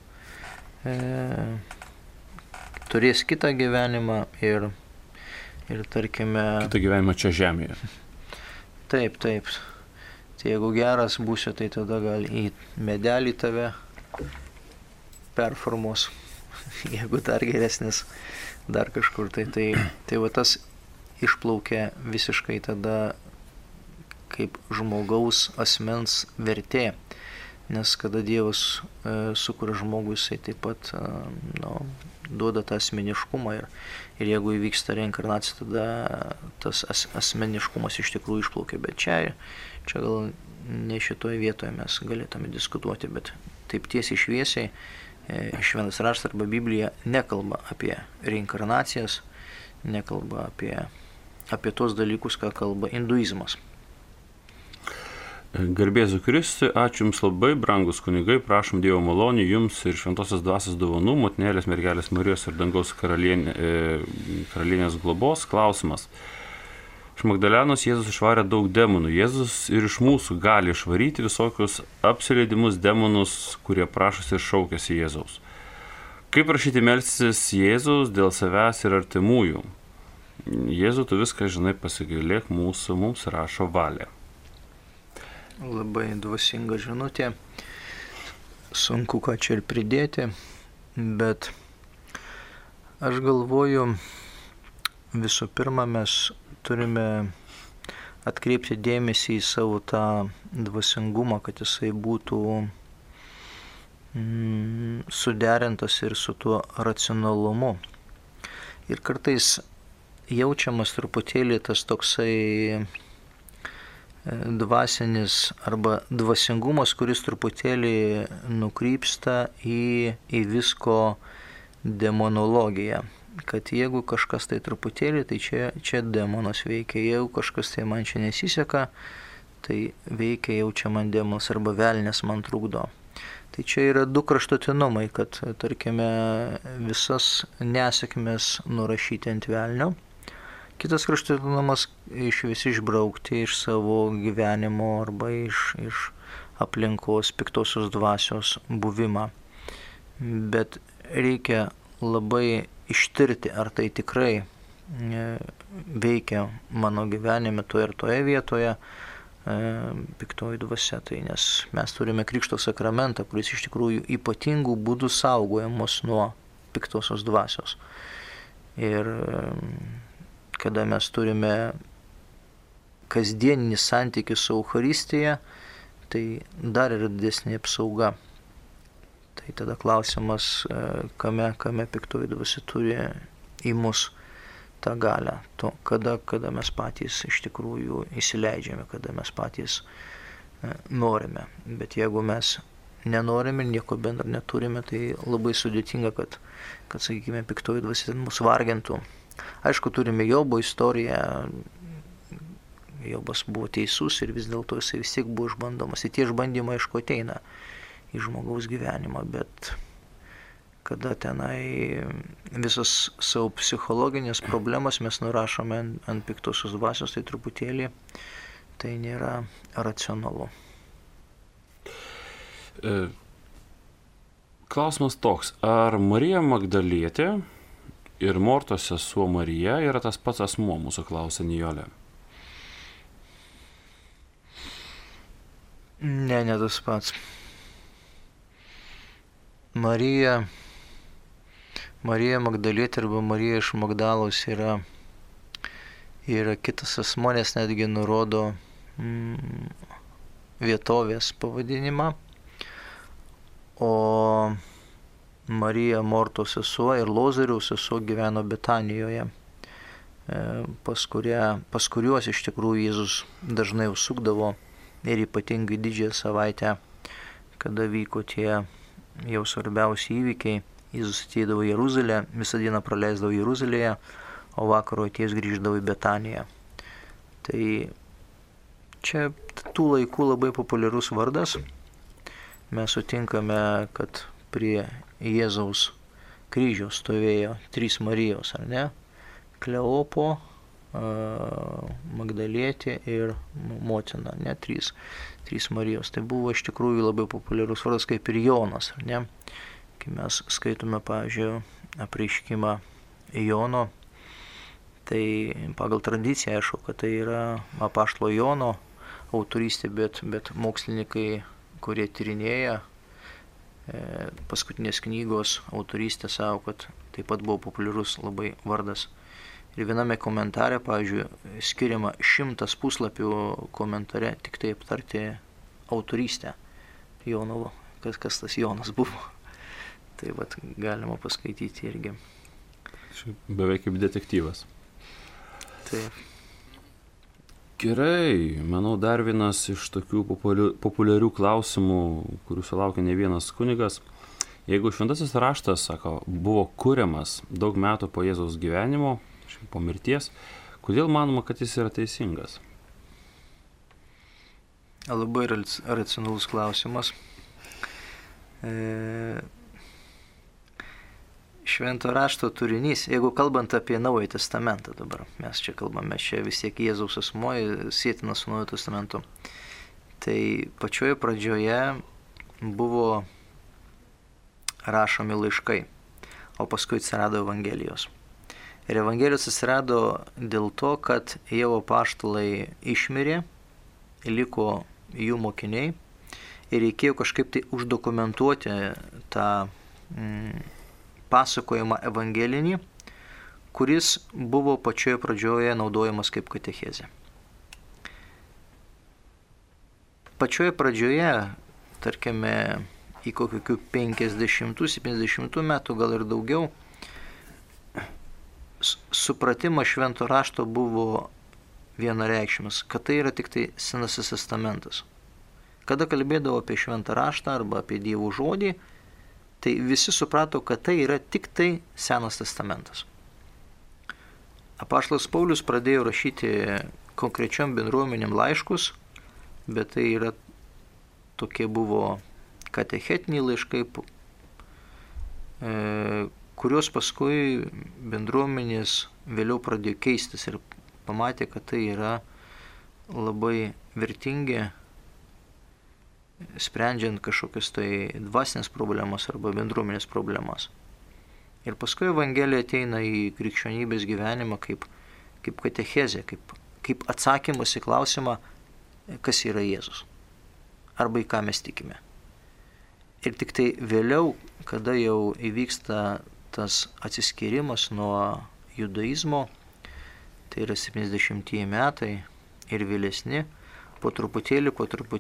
Speaker 2: turės kitą gyvenimą ir tarkime...
Speaker 1: Kitą gyvenimą čia žemėje.
Speaker 2: Taip. Tai jeigu geras būsi, tai tada gal į medelį tave performuos. Jeigu dar geresnis, dar kažkur. Tai va tas išplaukia visiškai tada kaip žmogaus asmens vertė. Nes kada Dievas sukuria žmogų, jisai taip pat duoda tą asmeniškumą ir jeigu įvyksta reinkarnacija, tada tas asmeniškumas iš tikrųjų išplaukia. Bet čia gal ne šitoje vietoje mes galėtume diskutuoti, bet taip tiesiai šviesiai Šventas raštas arba Biblija nekalba apie reinkarnacijas, nekalba apie tos dalykus, ką kalba hinduizmas.
Speaker 1: Garbėzu Kristui, ačiū Jums labai, brangus kunigai, prašom Dievo malonių Jums ir šventosios dvasios dovanų, motinėlės mergelės Marijos ir dangaus karalienės globos. Klausimas. Iš Magdalenos Jėzus išvarė daug demonų. Jėzus ir iš mūsų gali išvaryti visokius apsileidimus demonus, kurie prašosi ir šaukiasi Jėzaus. Kaip prašyti melstis Jėzaus dėl savęs ir artimųjų? Jėzau, tu viską žinai, pasigailėk mūsų, mums rašo Valė.
Speaker 2: Labai dvasinga žinutė, sunku ką čia ir pridėti, bet aš galvoju, visų pirma, mes turime atkreipti dėmesį į savo tą dvasingumą, kad jisai būtų suderintas ir su tuo racionalumu. Ir kartais jaučiamas truputėlį tas toksai dvasinis arba dvasingumas, kuris truputėlį nukrypsta į visko demonologiją. Kad jeigu kažkas tai truputėlį, tai čia demonas veikia, jeigu kažkas tai man čia nesiseka, tai veikia jau čia man demonas arba velnės man trukdo. Tai čia yra du kraštutinumai, kad tarkime visas nesėkmės nurašyti ant velnio. Kitas kraštutinumas išvis išbraukti iš savo gyvenimo arba iš aplinkos piktosios dvasios buvimą. Bet reikia labai ištirti, ar tai tikrai veikia mano gyvenime toje ir toje vietoje piktoji dvasia. Tai nes mes turime Krikšto sakramentą, kuris iš tikrųjų ypatingų būdų saugoja mus nuo piktosios dvasios. Ir kada mes turime kasdieninį santykį su Eucharistija, tai dar yra didesnė apsauga. Tai tada klausimas, kame piktoji dvasia turi į mus tą galią. Kada mes patys iš tikrųjų įsileidžiame, kada mes patys norime. Bet jeigu mes nenorime, nieko bendro neturime, tai labai sudėtinga, kad sakykime, piktoji dvasia mus vargintų. Aišku, turime Jobo istoriją. Jobas buvo teisus ir vis dėlto jisai vis tiek buvo išbandomas. Ir tie išbandymai, aišku, ateina į žmogaus gyvenimą, bet kada tenai visas savo psichologinės problemas mes nurašome ant piktosios dvasios, tai truputėlį tai nėra racionalu.
Speaker 1: Klausimas toks, ar Marija Magdalietė ir Mortos sesuo Marija yra tas pats asmuo, mūsų klausia Nijolė.
Speaker 2: Ne tas pats. Marija Magdalietė arba Marija iš Magdalos yra kitas asmuo, nes netgi nurodo vietovės pavadinimą, o Marija Mortos sesuo ir Lozoriaus sesuo gyveno Betanijoje, pas kuriuos iš tikrųjų Jėzus dažnai užsukdavo ir ypatingai didžiąją savaitę, kada vyko tie jau svarbiausi įvykiai. Jėzus ateidavo į Jeruzalę, visą dieną praleisdavo Jeruzalėje, o vakaro atėjus grįždavo į Betaniją. Tai čia tų laikų labai populiarus vardas. Mes sutinkame, kad prie Jėzaus kryžiaus stovėjo 3 Marijos, ar ne? Kleopo, Magdalietė ir motina, ne? 3 Marijos. Tai buvo iš tikrųjų labai populiarus vardas, kaip ir Jonas, ar ne? Kai mes skaitome, pavyzdžiui, apreiškimą Jono, tai pagal tradiciją aišku, kad tai yra apaštalo Jono autorystė, bet mokslininkai, kurie tyrinėja paskutinės knygos autorystę, savo, kad taip pat buvo populiarus labai vardas. Ir viename komentare, pavyzdžiui, skiriama 100 puslapių komentare tik tai aptarti autorystę Jonovo, kas tas Jonas buvo. Tai vat galima paskaityti irgi.
Speaker 1: Beveik kaip detektyvas.
Speaker 2: Taip.
Speaker 1: Gerai, manau, dar vienas iš tokių populiarių klausimų, kurių sulaukia ne vienas kunigas. Jeigu šventasis raštas, sako, buvo kuriamas daug metų po Jėzaus gyvenimo, po mirties, kodėl manoma, kad jis yra teisingas?
Speaker 2: Labai racionalus klausimas. Švento rašto turinys, jeigu kalbant apie Naująjį testamentą dabar, mes čia kalbame, čia vis tiek Jėzaus asmuo sėtinas su Naujojo testamentu, tai pačioje pradžioje buvo rašomi laiškai, o paskui atsirado Evangelijos. Ir Evangelijos atsirado dėl to, kad jau apaštalai išmirė, liko jų mokiniai ir reikėjo kažkaip tai uždokumentuoti tą pasakojimą evangelinį, kuris buvo pačioje pradžioje naudojamas kaip katechezė. Pačioje pradžioje, tarkime, į kokių 50-70 metų, gal ir daugiau, supratimas švento rašto buvo vienareikšmis, kad tai yra tik tai Senasis testamentas. Kada kalbėdavo apie šventą raštą arba apie Dievo žodį, tai visi suprato, kad tai yra tik tai Senas testamentas. Apaštalas Paulius pradėjo rašyti konkrečiom bendruomenėm laiškus, bet tai yra tokie buvo katechetiniai laiškai, kurios paskui bendruomenės vėliau pradėjo keistis ir pamatė, kad tai yra labai vertingi, sprendžiant kažkokias tai dvasinės problemas arba bendruomenės problemas. Ir paskui Evangelija ateina į krikščionybės gyvenimą kaip katechezė, kaip atsakymas į klausimą, kas yra Jėzus arba į ką mes tikime. Ir tik tai vėliau, kada jau įvyksta tas atsiskyrimas nuo judaizmo, tai yra 70 metai ir vėlesni, po truputėlį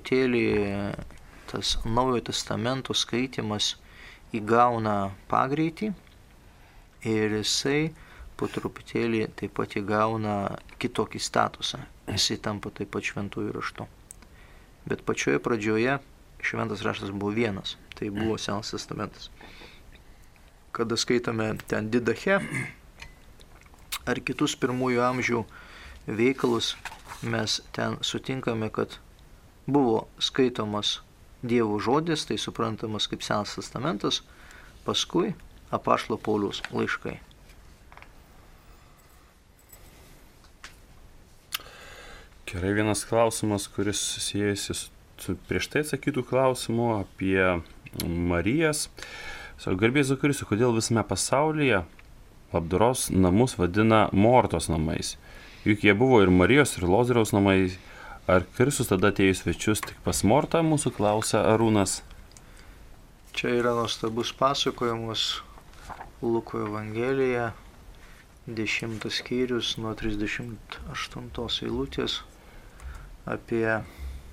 Speaker 2: tas Naujojo testamento skaitimas įgauna pagreitį ir jisai po truputėlį taip pat įgauna kitokį statusą. Jisai tampa taip pat šventųjų raštu. Bet pačioje pradžioje šventas raštas buvo vienas, tai buvo Senas testamentas. Kada skaitome ten Didache ar kitus pirmųjų amžių veikalus, mes ten sutinkame, kad buvo skaitomas Dievo žodis, tai suprantamas kaip Senas testamentas, paskui apaštalo Pauliaus laiškai.
Speaker 1: Gerai, vienas klausimas, kuris siejasi su prieš tai atsakytų klausimu apie Marijas. Sako, garbės Kristų, kodėl visame pasaulyje labdaros namus vadina Mortos namais? Juk jie buvo ir Marijos, ir Lozoriaus namai. Ar Kristus tada atėjo į svečius tik pas Mortą, mūsų klausia Arūnas?
Speaker 2: Čia yra nuostabus pasakojimas Luko Evangelija, 10 skyrius nuo 38 eilutės apie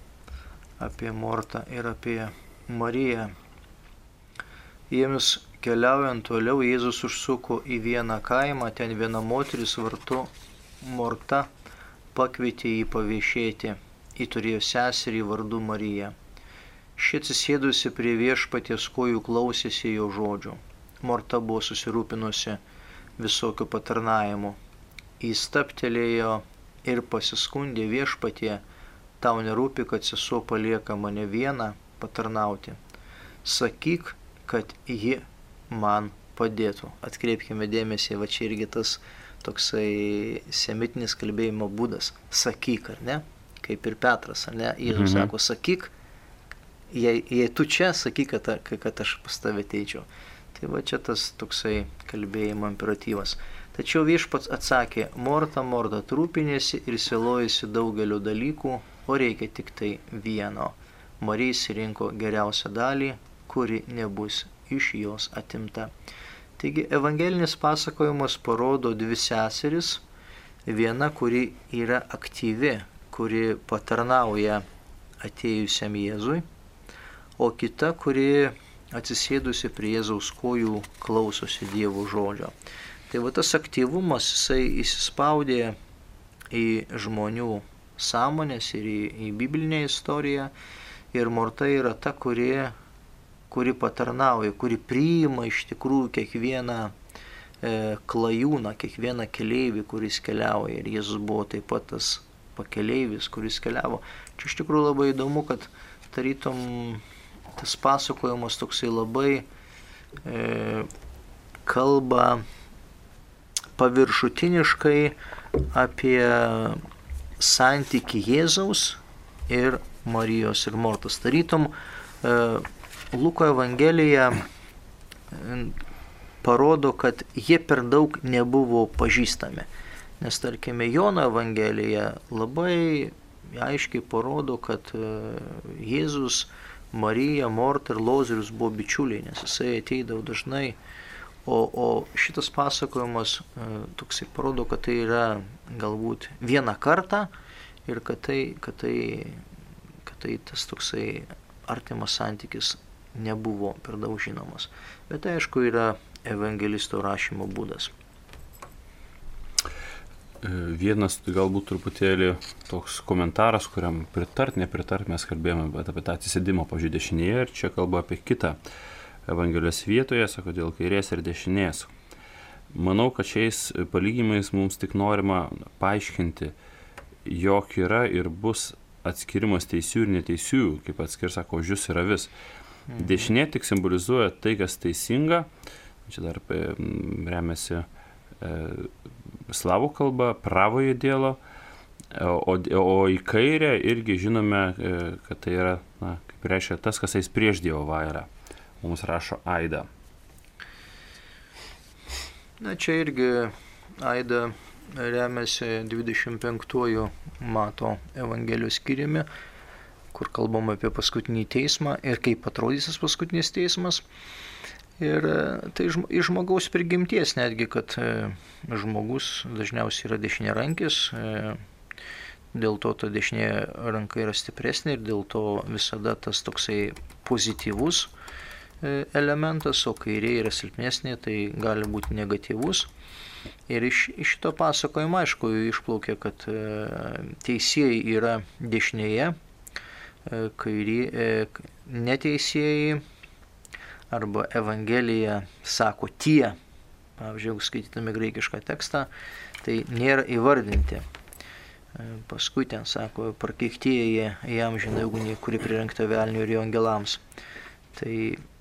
Speaker 2: Mortą ir apie Mariją. Jiems keliaujant toliau, Jėzus užsuko į vieną kaimą, ten viena moteris vardu Morta pakvietė jį paviešėti. Ji turėjo seserį vardu Mariją. Ši atsisėdusi prie viešpaties kojų klausėsi jo žodžių. Morta buvo susirūpinusi visokių patarnavimų. Jis stabtelėjo ir pasiskundė viešpatie, tau nerūpi, kad sesuo palieka mane vieną patarnauti. Sakyk, kad ji man padėtų. Atkreipkime dėmesį, va čia irgi tas toksai semitinis kalbėjimo būdas. Sakyk, ar ne? Kaip ir Petras, ar ne? Jėzus sako, sakyk, jei tu čia, sakyk, kad aš pas tave ateičiau. Tai va čia tas toksai kalbėjimo imperatyvas. Tačiau viešpats atsakė, Morta, Morta, trūpinėsi ir sielojasi daugeliu dalykų, o reikia tik tai vieno. Marija išsirinko geriausią dalį, kuri nebus iš jos atimta. Taigi evangelinis pasakojimas parodo dvi seseris, viena, kuri yra aktyvi, kuri patarnauja atėjusiam Jėzui, o kita, kuri atsisėdusi prie Jėzaus kojų klausosi Dievo žodžio. Tai va tas aktyvumas, jisai įsispaudė į žmonių sąmonės ir į biblinę istoriją, ir Morta yra ta, kuri patarnauja, kuri priima iš tikrųjų kiekvieną klajūną, kiekvieną keleivį, kuris keliauja. Ir Jėzus buvo taip pat tas pakeleivis, kuris keliavo. Čia iš tikrųjų labai įdomu, kad tarytum tas pasakojimas toksai labai kalba paviršutiniškai apie santykį Jėzaus ir Marijos ir Mortos. Tarytum Luko Evangelija parodo, kad jie per daug nebuvo pažįstami. Nes tarkime Jono Evangelija labai aiškiai parodo, kad Jėzus, Marija, Morta ir Lozorius buvo bičiuliai, nes jisai ateidavo dažnai. O šitas pasakojimas toksai parodo, kad tai yra galbūt vieną kartą ir kad tai tas toksai artimas santykis nebuvo per daug žinomas. Bet tai aišku yra evangelisto rašymo būdas.
Speaker 1: Vienas galbūt truputėlį toks komentaras, kuriam nepritart, mes kalbėjome apie tą atsisėdimą pavyzdžiui dešinėje ir čia kalba apie kitą Evangelijos vietoje, sako, dėl kairės ir dešinės. Manau, kad šiais palyginimais mums tik norima paaiškinti, jog yra ir bus atskirimas teisių ir neteisių, kaip atskir, sako, ožius ir avis. Dešinė tik simbolizuoja tai, kas teisinga, čia dar remiasi slavų kalba, pravojo dėlo, o į kairę irgi žinome, kad tai yra, kaip reiškia, tas, kas eis prieš Dievo vairą. Mums rašo Aida.
Speaker 2: Čia irgi Aida remiasi 25 Mato Evangelijos skyriumi, kur kalbama apie paskutinį teismą ir kaip atrodys tas paskutinis teismas. Ir tai iš žmogaus prigimties netgi, kad žmogus dažniausiai yra dešiniarankis, dėl to ta dešinė ranka yra stipresnė ir dėl to visada tas toksai pozityvus elementas, o kairė yra silpnesnė, tai gali būti negatyvus. Ir iš šito pasakojimo aišku išplaukia, kad teisėjai yra dešinėje, neteisėjai arba Evangelija sako tie, pavyzdžiui, jeigu skaitytume graikišką tekstą, tai nėra įvardinti. Paskui ten sako, prakeiktieji į amžiną ugnį, kuri prirengta velniui ir jo angelams. Tai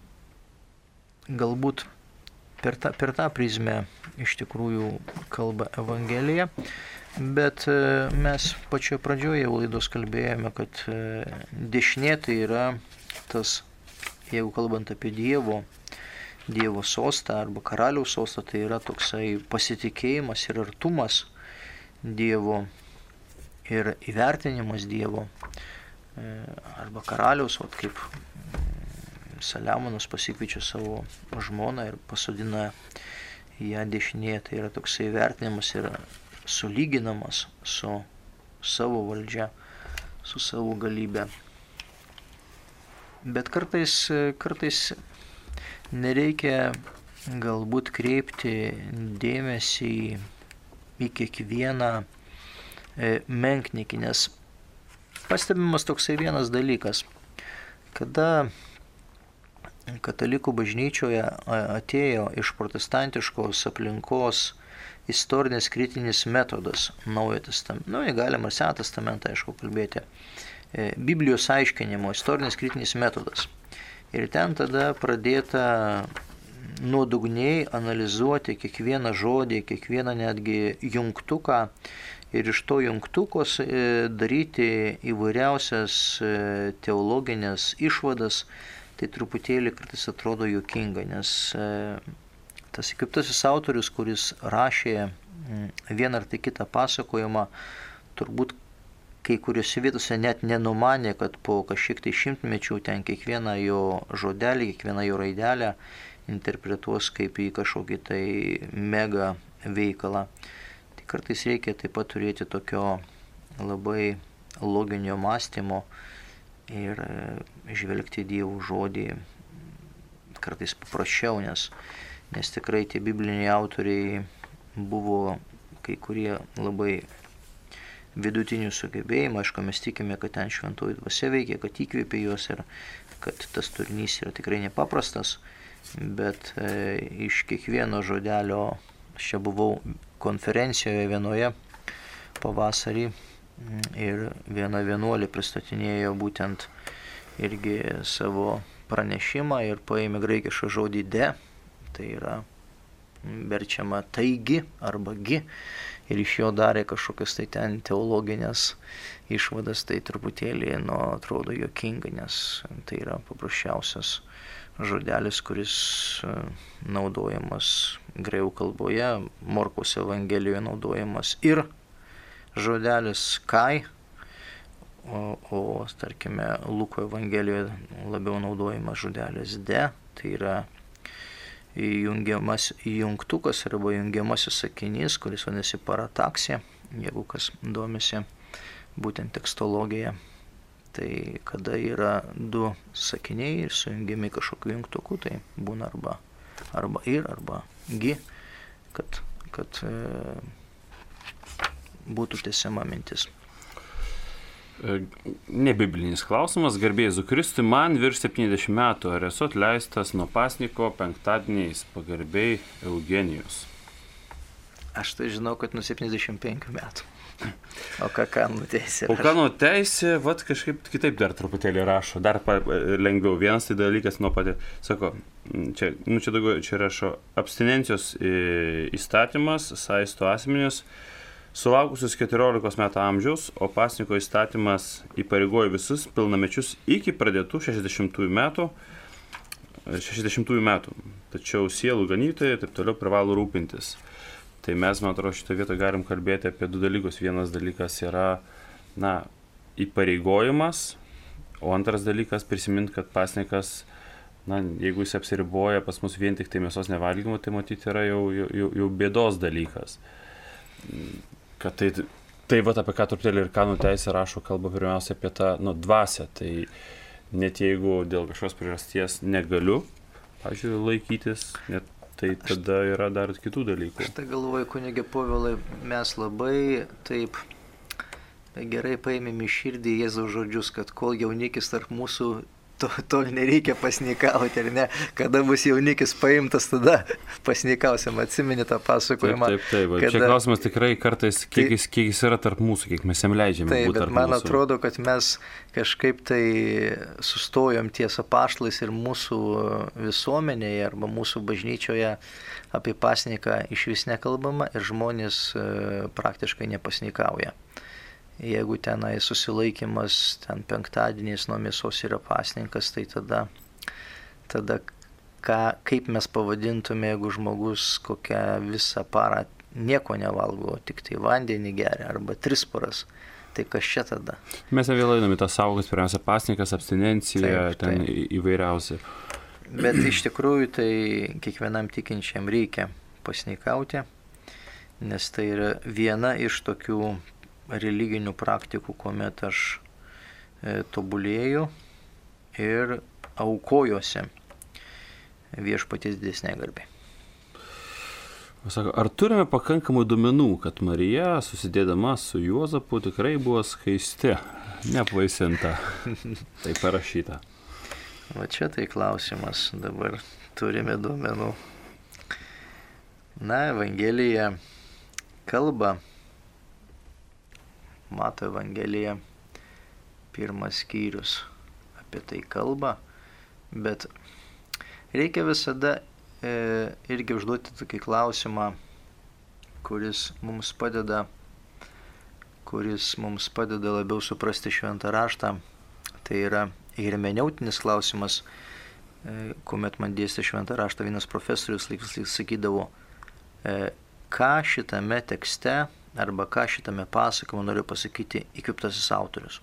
Speaker 2: galbūt per tą prizmę iš tikrųjų kalba Evangelija, bet mes pačioje pradžioje laidos kalbėjome, kad dešinė tai yra tas, jeigu kalbant apie Dievo Dievo sostą arba karaliaus sostą, tai yra toksai pasitikėjimas ir artumas Dievo ir įvertinimas Dievo arba karaliaus, kaip Saliamonas pasikviečia savo žmoną ir pasodina ją dešinėje, tai yra toksai įvertinimas ir sulyginamas su savo valdžia, su savo galybė. Bet kartais nereikia galbūt kreipti dėmesį į kiekvieną menknikį, nes pastebimas toksai vienas dalykas, kada katalikų bažnyčioje atėjo iš protestantiškos aplinkos istorinis kritinis metodas Naujojo testamento, galima ir Senojo testamento, aišku, kalbėti, Biblijos aiškinimo istorinis kritinis metodas. Ir ten tada pradėta nuodugniai analizuoti kiekvieną žodį, kiekvieną netgi jungtuką ir iš to jungtukos daryti įvairiausias teologinės išvadas. Tai truputėlį kartais atrodo juokinga, nes tas įkvėptasis autorius, kuris rašė vieną ar tai kitą pasakojimą, turbūt kai kuriuose vietose net nenumanė, kad po kažkiek tai šimtmečių ten kiekvieną jo žodelį, kiekvieną jo raidelę interpretuos kaip į kažkokį tai mega veikalą. Tai kartais reikia taip pat turėti tokio labai loginio mąstymo ir žvelgti Dievo žodį kartais paprasčiau, nes tikrai tie bibliniai autoriai buvo kai kurie labai vidutinių sugebėjimų. Aišku, mes tikime, kad ten šventoji dvasia veikia, kad įkvėpė juos ir kad tas turinys yra tikrai nepaprastas, bet iš kiekvieno žodelio, aš čia buvau konferencijoje vienoje pavasarį, ir viena vienuolė pristatinėjo būtent irgi savo pranešimą ir paėmė graikišką žodį de, tai yra verčiama taigi arba gi, ir iš jo darė kažkokias tai ten teologinės išvadas, tai truputėlį atrodo juokinga, nes tai yra paprasčiausias žodelis, kuris naudojamas graikų kalboje, Morkaus evangelijoje naudojamas ir žodelis kai, o tarkime Luko evangelijoje labiau naudojamas žodelis de, tai yra jungtukas arba jungiamasis sakinys, kuris vadinasi parataksija, jeigu kas domisi būtent tekstologija. Tai kada yra du sakiniai ir sujungiami kažkokiu jungtuku, tai būna arba ir, arba gi, kad būtų tęsiama mintis.
Speaker 1: Nebiblinis klausimas, garbė Jėzui Kristui, man virš 70 metų, ar esu atleistas nuo pasniko penktadieniais, pagarbiai Eugenijus?
Speaker 2: Aš tai žinau, kad nuo 75 metų. O Kanonų teisė?
Speaker 1: O Kanonų teisė, kažkaip kitaip dar truputėlį rašo, dar lengviau. Vienas tai dalykas nuo pati, sako, čia rašo, abstinencijos įstatymas saisto asmenius sulaukusius 14 metų amžiaus, o pasniko įstatymas įpareigoja visus pilnamečius iki pradėtų 60 metų. Tačiau sielų ganytojai ir taip toliau privalo rūpintis. Tai mes, man atrodo, šitą vietą galim kalbėti apie du dalykus. Vienas dalykas yra, įpareigojimas, o antras dalykas prisiminti, kad pasnikas, jeigu jis apsiriboja pas mus vien tik tai mėsos nevalgymu, tai matyti yra jau bėdos dalykas. Kad tai apie ką truputėlį ir Kanonų teisė rašo, kalba pirmiausia apie tą dvasią. Tai net jeigu dėl kažkokios priežasties negaliu, pavyzdžiui, laikytis, tai tada yra dar kitų dalykų.
Speaker 2: Aš tai galvoju, kunige Povilai, mes labai taip gerai paėmėm į širdį Jėzaus žodžius, kad kol jaunikis tarp mūsų, tol nereikia pasnikauti, ar ne? Kada bus jaunikis paimtas, tada pasnikausim, atsimeni tą pasakojimą.
Speaker 1: Taip. Čia klausimas tikrai kartais, kiek jis yra tarp mūsų, kiek mes jam leidžiame būti tarp mūsų.
Speaker 2: Taip, bet man atrodo, kad mes kažkaip tai sustojom ties apaštalais ir mūsų visuomenėje arba mūsų bažnyčioje apie pasniką iš vis nekalbama ir žmonės praktiškai nepasnikauja. Jeigu tenai susilaikymas ten penktadieniais nuo mėsos yra pasninkas, tai tada kaip mes pavadintume, jeigu žmogus kokią visą parą nieko nevalgo, tik tai vandenį geria arba 3 paras. Tai kas čia tada?
Speaker 1: Mes vėl einame į tas sąvokas, pirmiausia, pasninkas, abstinencija, ten įvairiausi.
Speaker 2: Bet iš tikrųjų tai kiekvienam tikinčiam reikia pasnikauti, nes tai yra viena iš tokių religinių praktikų, kuomet aš tobulėju ir aukojuosi viešpaties didesnei garbei.
Speaker 1: Sako, ar turime pakankamai duomenų, kad Marija, susidėdama su Juozapu, tikrai buvo skaisti, neapvaisinta? Tai parašyta.
Speaker 2: Va čia tai klausimas, dabar turime duomenų. Na, Evangelija kalba, Mato Evangelija, 1 skyrius apie tai kalba, bet reikia visada irgi užduoti tokį klausimą, kuris mums padeda labiau suprasti šventą raštą. Tai yra hermeneutinis klausimas, kuomet man dėstė šventą raštą vienas profesorius, sakydavo, ką šitame tekste arba ką šitame pasakojime noriu pasakyti įkvėptasis autorius.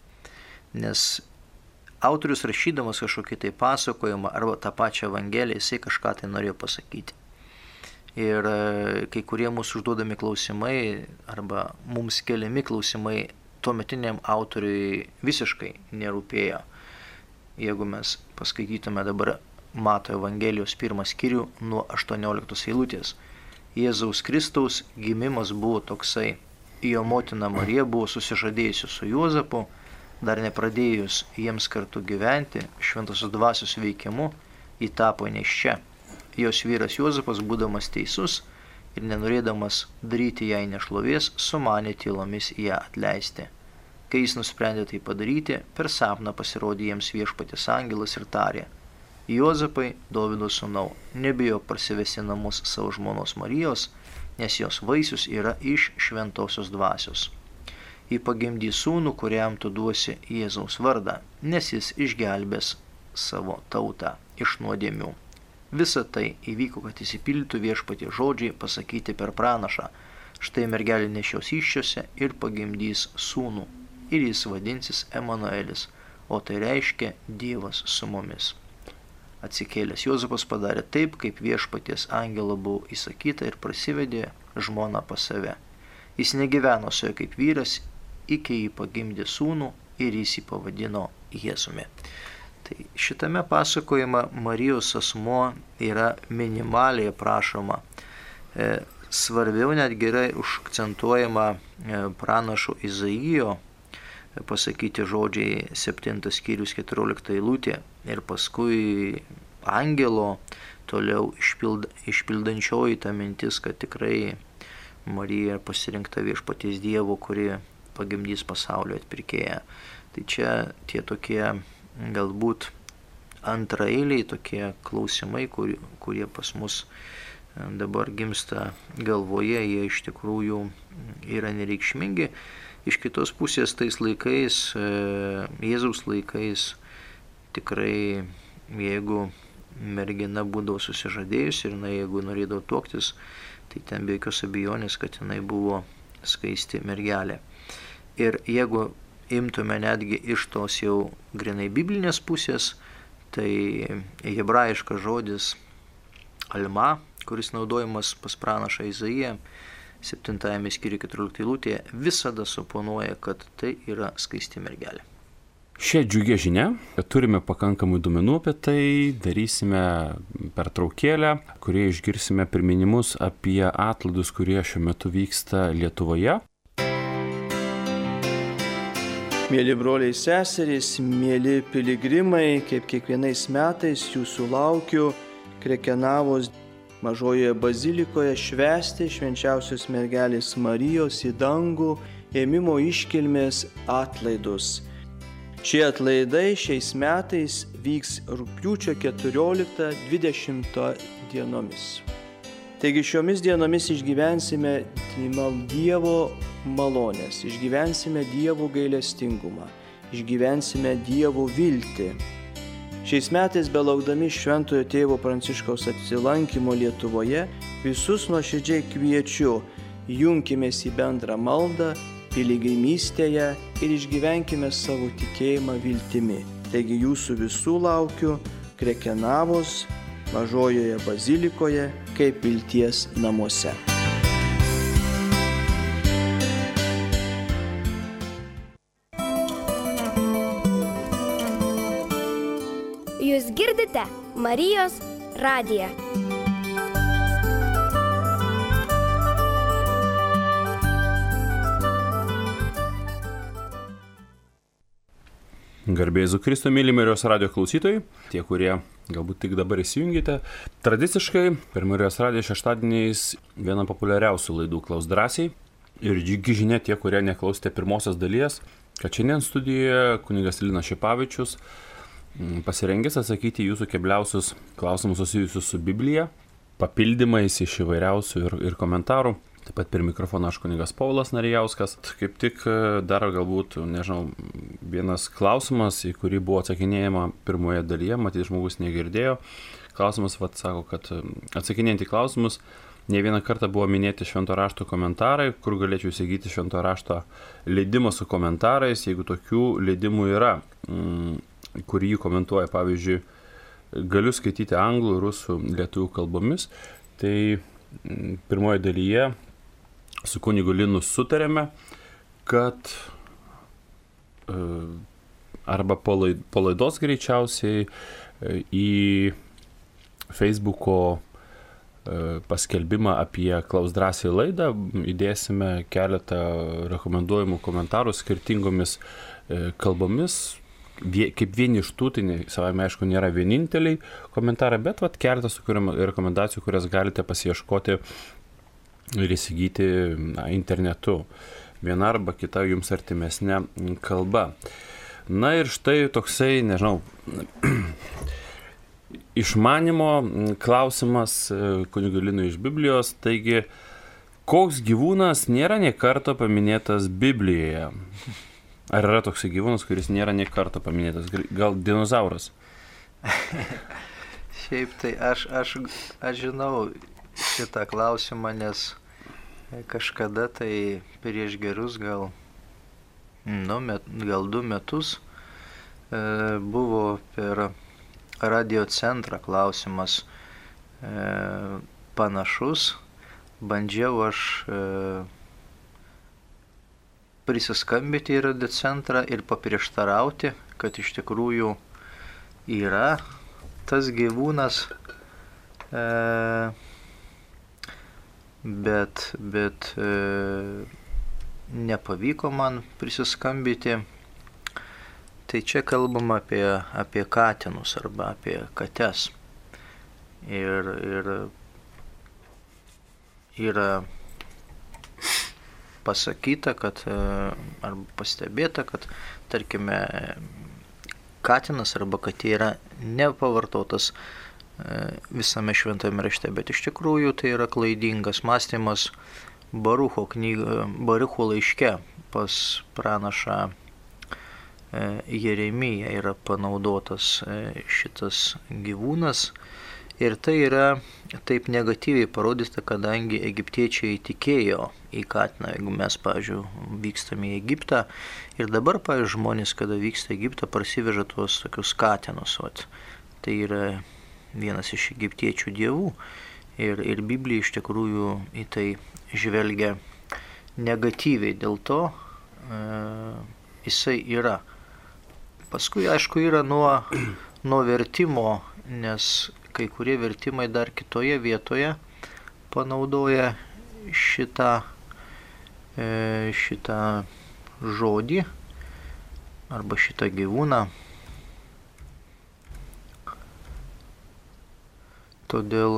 Speaker 2: Nes autorius rašydamas kažkokį tai pasakojimą arba tą pačią Evangeliją, jisai kažką tai norėjo pasakyti. Ir kai kurie mūsų užduodami klausimai arba mums keliami klausimai tuometiniam autoriui visiškai nerūpėjo. Jeigu mes paskaitytume dabar Mato Evangelijos 1 skyrių nuo 18 eilutės. Jėzaus Kristaus gimimas buvo toksai. Jo motina Marija buvo susižadėjusi su Juozapu, dar nepradėjus jiems kartu gyventi, šventosios dvasios veikimu, ji tapo nėščia. Jos vyras Juozapas, būdamas teisus ir nenorėdamas daryti jai nešlovės, sumanė tylomis ją atleisti. Kai jis nusprendė tai padaryti, per sapną pasirodė jiems viešpaties angelas ir tarė: Juozapai, Dovydo sūnau, nebijok parsivesti namus savo žmonos Marijos, nes jos vaisius yra iš šventosios dvasios. Ji pagimdys sūnų, kuriam tu duosi Jėzaus vardą, nes jis išgelbės savo tautą iš nuodėmių. Visa tai įvyko, kad įsipildytų viešpatie žodžiai pasakyti per pranašą. Štai mergelė nešios įsčiose ir pagimdys sūnų, ir jis vadinsis Emanuelis, o tai reiškia Dievas su mumis. Atsikėlęs Juozapas padarė taip, kaip viešpaties angelo buvo įsakyta ir prasivedė žmoną pas save. Jis negyveno su ja kaip vyras, iki jį pagimdė sūnų ir jis jį pavadino Jėzumi. Tai šitame pasakojime Marijos asmuo yra minimaliai aprašoma. Svarbiau net gerai užakcentuojama pranašo Izaijo pasakyti žodžiai 7 skyrius 14 eilutė ir paskui angelo toliau išpildančioji ta mintis, kad tikrai Marija pasirinkta viešpaties Dievo, kuri pagimdys pasaulio atpirkėją. Tai čia tie tokie galbūt antraeiliai tokie klausimai, kurie pas mus dabar gimsta galvoje, jie iš tikrųjų yra nereikšmingi. Iš kitos pusės tais laikais, Jėzaus laikais, tikrai jeigu mergina būdavo susižadėjusi ir jeigu norėdavo tuoktis, tai ten be jokios abejonės, kad jinai buvo skaisti mergelė. Ir jeigu imtume netgi iš tos jau grinai biblinės pusės, tai hebrajiškas žodis alma, kuris naudojamas pas pranašą Izaiją, 7 skyriuje 14 eilutėje, visada suponuoja, kad tai yra skaisti mergelė.
Speaker 1: Šią džiugę žinią, kad turime pakankamai duomenų apie tai, darysime pertraukėlę, kurie išgirsime priminimus apie atlaidus, kurie šiuo metu vyksta Lietuvoje.
Speaker 3: Mėly broliai seserys, mėly piligrimai, kaip kiekvienais metais jūsų laukiu Krekenavos Mažojoje bazilikoje švęsti švenčiausios mergelės Marijos į dangų ėmimo iškilmės atlaidus. Šie atlaidai šiais metais vyks rugpjūčio 14-20 dienomis. Taigi šiomis dienomis išgyvensime Dievo malonės, išgyvensime Dievo gailestingumą, išgyvensime Dievo viltį. Šiais metais, belaukdami Šventojo tėvo Pranciškaus apsilankymo Lietuvoje, visus nuoširdžiai kviečiu, junkimės į bendrą maldą, piligrimystėje ir išgyvenkime savo tikėjimą viltimi. Taigi jūsų visų laukiu Krekenavos Mažojoje bazilikoje kaip vilties namuose.
Speaker 4: Jūs girdite Marijos radiją.
Speaker 1: Garbė Jėzui Kristui, myli Marijos radijo klausytojai, tie, kurie galbūt tik dabar įsijungite. Tradiciškai per Marijos radiją šeštadieniais viena populiariausių laidų Klaus drąsiai. Ir džiugi žinia tie, kurie neklausėte pirmosios dalies, kad šiandien studijoje kunigas Linas Šipavičius pasirengęs atsakyti jūsų kebliausius klausimus susijusius su Biblija, papildymais iš įvairiausių ir komentarų. Taip pat per mikrofoną aš kunigas Paulas Narijauskas. Kaip tik dar galbūt, nežinau, vienas klausimas, į kurį buvo atsakinėjama pirmoje dalyje, matyt, žmogus negirdėjo. Klausimas, sako, kad atsakinėjant į klausimus, ne vieną kartą buvo minėti švento rašto komentarai, kur galėčiau įsigyti švento rašto leidimą su komentarais, jeigu tokių leidimų yra, kur jį komentuoja, pavyzdžiui, galiu skaityti anglų, rusų, lietuvių kalbomis. Tai pirmoje dalyje su kunigu Linu sutarėme, kad arba po laidos greičiausiai į Facebooko paskelbimą apie Klaus drąsiai laidą įdėsime keletą rekomenduojamų komentarų skirtingomis kalbomis. Kaip vieni iš tų, tai savame aišku nėra vieninteliai komentarai, bet keletas rekomendacijų, kurias galite pasiieškoti ir įsigyti internetu. Viena arba kita jums artimesnė kalba. Na ir štai toksai, nežinau, išmanimo klausimas kunigui Linui iš Biblijos. Taigi, koks gyvūnas nėra nė karto paminėtas Biblijoje? Ar yra toks gyvūnas, kuris nėra nė karto paminėtas? Gal dinozauras?
Speaker 2: Šiaip tai aš žinau šitą klausimą, nes kažkada tai prieš gerus gal 2 metus buvo per radio centrą klausimas panašus. Bandžiau aš prisiskambyti į radio centrą ir paprieštarauti, kad iš tikrųjų yra tas gyvūnas, bet nepavyko man prisiskambyti. Tai čia kalbam apie katinus arba apie kates. Ir yra pasakyta, kad arba pastebėta, kad tarkime katinas arba katė yra nepavartotas visame šventame rašte, bet iš tikrųjų tai yra klaidingas mąstymas. Barucho laiške pas pranašą Jeremiją yra panaudotas šitas gyvūnas ir tai yra taip negatyviai parodyta, kadangi egiptiečiai tikėjo į katiną. Jeigu mes, pavyzdžiui, vykstame į Egiptą ir dabar, pavyzdžiui, žmonės, kada vyksta į Egiptą, parsiveža tuos tokius katinus. Tai yra vienas iš egiptiečių dievų ir Biblija iš tikrųjų į tai žvelgia negatyviai, dėl to jisai yra. Paskui, aišku, yra nuo vertimo, nes kai kurie vertimai dar kitoje vietoje panaudoja šitą žodį arba šitą gyvūną. Todėl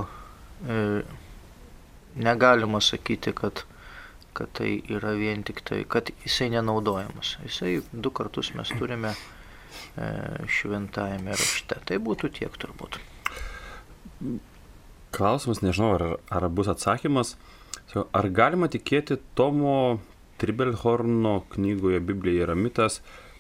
Speaker 2: negalima sakyti, kad tai yra vien tik tai, kad jisai nenaudojamas. Jisai 2 kartus mes turime šventajame rašte. Tai būtų tiek turbūt.
Speaker 1: Klausimas, nežinau, ar bus atsakymas. Ar galima tikėti Tomo Tribelhorno knygoje Biblija yra mitas,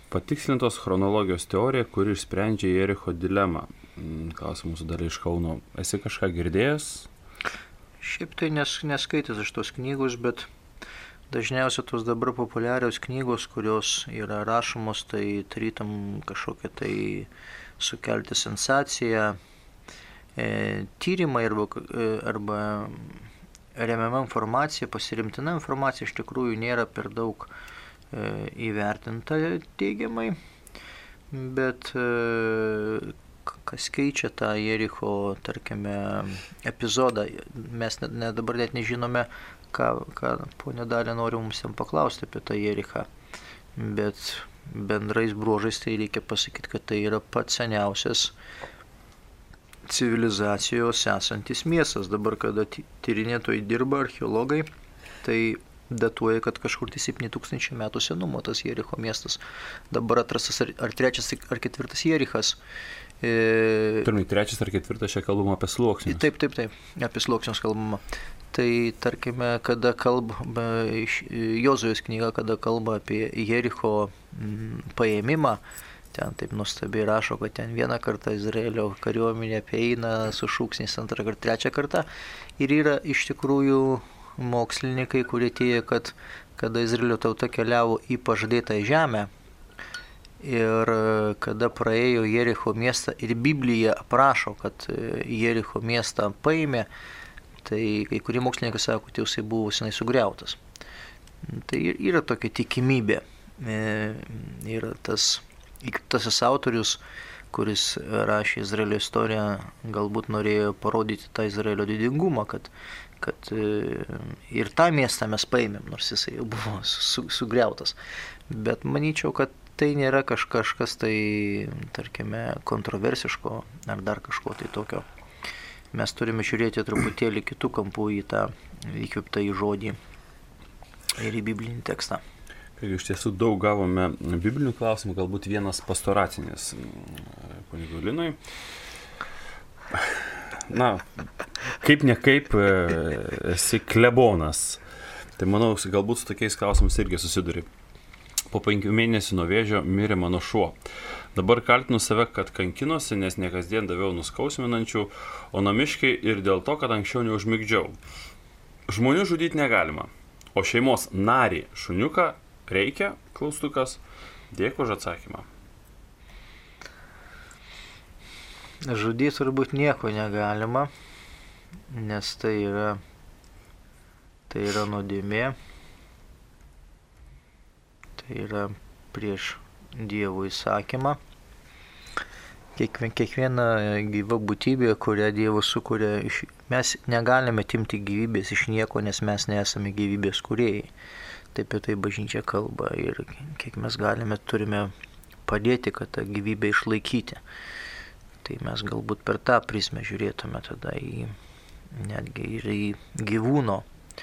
Speaker 1: patikslintos chronologijos teorija, kuri išsprendžia Jericho dilemą. Klausimas mūsų dar iš Kauno. Esi kažką girdėjęs?
Speaker 2: Šiaip tai neskaitęs iš tos knygos, bet dažniausiai tos dabar populiarios knygos, kurios yra rašomos, tai tarytum kažkokia tai sukelti sensaciją, tyrimai arba remiama informacija, pasirimtina informacija iš tikrųjų nėra per daug įvertinta teigiamai, bet kas keičia tą Jericho, tarkime, epizodą, mes dabar net nežinome, ką ponia Dalia nori mums ten paklausti apie tą Jerichą, bet bendrais bruožais tai reikia pasakyti, kad tai yra pats seniausias civilizacijos esantis miestas. Dabar, kada tyrinėtojai dirba, archeologai, tai datuoja, kad kažkur tai 7000 metų senumo tas Jericho miestas. Dabar atrastas ar 3. ar 4. Jerichas.
Speaker 1: Turime 3. ar 4. čia kalbama apie sluoksnius.
Speaker 2: Taip, apie sluoksnius kalbama. Tai tarkime, kada kalba, Jozuės knyga, kada kalba apie Jericho paėmimą, ten taip nuostabiai rašo, kad ten vieną kartą Izraelio kariuomenė apeina su šūksniais, antrą kartą, trečią kartą. Ir yra iš tikrųjų mokslininkai, kurie teigia, kad kada Izraelio tauta keliavo į pažadėtą žemę ir kada praėjo Jericho miestą ir Biblija aprašo, kad Jericho miestą paėmė, tai kai kurie mokslininkai sako, kad jau jisai buvo senai sugriautas. Tai yra tokia tikimybė. Yra tasis autorius, kuris rašė Izraelio istoriją, galbūt norėjo parodyti tą Izraelio didingumą, kad ir tą miestą mes paėmėm, nors jisai jau buvo sugriautas. Bet manyčiau, kad tai nėra kažkas tai, tarkime, kontroversiško ar dar kažko tai tokio. Mes turime žiūrėti truputėlį kitų kampų į tą įkvėptą į žodį ir į biblinį tekstą.
Speaker 1: Iš tiesų daug gavome biblinių klausimų, galbūt vienas pastoracinis kunigui Linui. Na, kaip nekaip esi klebonas. Tai manau, galbūt su tokiais klausimais irgi susiduri. Po 5 mėnesių nuo vėžio mirė mano šuo. Dabar kaltinu save, kad kankinosi, nes ne kasdien daviau nuskausminančių, o namiškai ir dėl to, kad anksčiau neužmigdžiau. Žmonių žudyti negalima, o šeimos narį šuniuką reikia, klaustukas. Dėkui už atsakymą.
Speaker 2: Žudyti turbūt nieko negalima, nes tai yra nuodėmė, tai yra prieš Dievo įsakymą. Kiekviena gyva būtybė, kurią Dievas sukuria, mes negalime atimti gyvybės iš nieko, nes mes nesame gyvybės kūrėjai. Taip apie tai bažnyčia kalba ir kiek mes galime, turime padėti, kad tą gyvybę išlaikyti. Tai mes galbūt per tą prizmę žiūrėtume tada netgi ir į gyvūno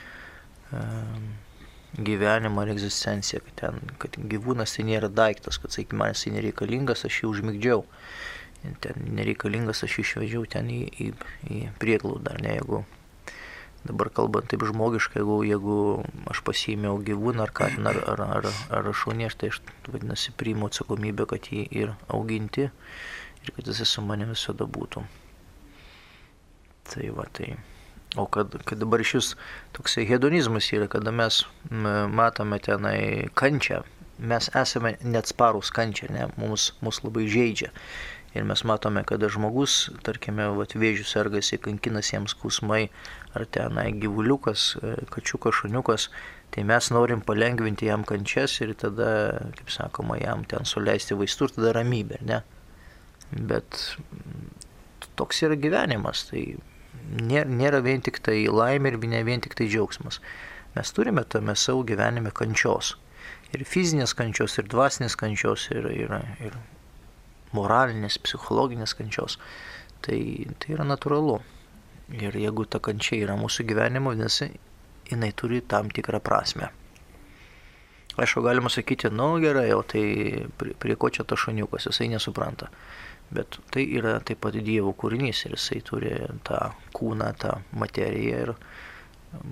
Speaker 2: gyvenimą ir egzistenciją, kad gyvūnas tai nėra daiktas, kad, sakykime, man jisai nereikalingas, aš jį užmigdžiau. Ten nereikalingas, aš jį išvežiau ten į prieglaudą, ne, jeigu dabar kalbant taip žmogiškai, jeigu aš pasiėmiau gyvūną ar katiną ar šunį, tai aš vadinasi priimu atsakomybę, kad jį ir auginti ir kad jis su manimi visada būtų. Tai va, tai. O kad dabar iš vis toksai hedonizmas yra, kada mes matome tenai kančią, mes esame neatsparūs kančią, ne, mus labai žeidžia. Ir mes matome, kada žmogus, tarkime, vėžių sergasi, kankinasi jiems skausmai, ar tenai gyvuliukas, kačiukas, šuniukas, tai mes norim palengvinti jam kančias ir tada, kaip sakoma, jam ten suleisti vaistų ir tada ramybė, ne? Bet toks yra gyvenimas, tai nėra vien tik tai laimė ir ne vien tik tai džiaugsmas. Mes turime tame savo gyvenime kančios. Ir fizinės kančios, ir dvasinės kančios, ir moralinės, psichologinės kančios. Tai yra natūralu. Ir jeigu ta kančia yra mūsų gyvenimo, vadinasi, jinai turi tam tikrą prasme. Aišku, galima sakyti, gerai, jau tai prie ko čia tas šuniukas, jisai nesupranta. Bet tai yra taip pat Dievo kūrinys ir jisai turi tą kūną, tą materiją ir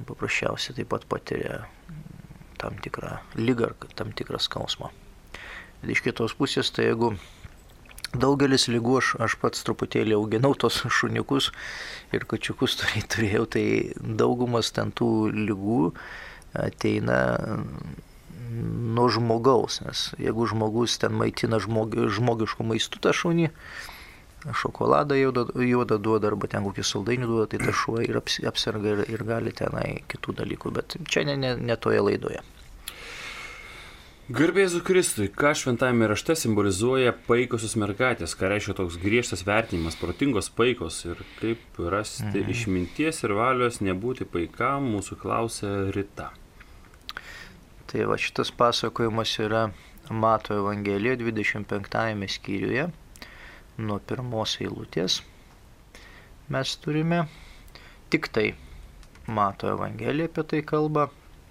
Speaker 2: paprasčiausiai taip pat patiria tam tikrą ligą ar tam tikrą skausmą. Iš kitos pusės, tai jeigu daugelis lygų aš pats truputėlį auginau tos šuniukus ir kačiukus turėjau, tai daugumas ten tų lygų ateina nuo žmogaus, nes jeigu žmogus ten maitina žmogiškų maistų tą šunį, šokoladą juodą duoda arba ten kokį saldainį duoda, tai ta šuo ir apserga ir gali tenai kitų dalykų, bet čia ne toje laidoje.
Speaker 1: Garbė Jėzui Kristui, ką šventajame rašte simbolizuoja paikosios mergaitės, ką reiškia toks griežtas vertinimas, protingos paikos ir kaip rasti išminties ir valios nebūti paikam, mūsų klausia Rita.
Speaker 2: Tai va, šitas pasakojimas yra Mato Evangelijoje 25 skyriuje, nuo 1 eilutės. Mes turime tik tai Mato Evangelija apie tai kalba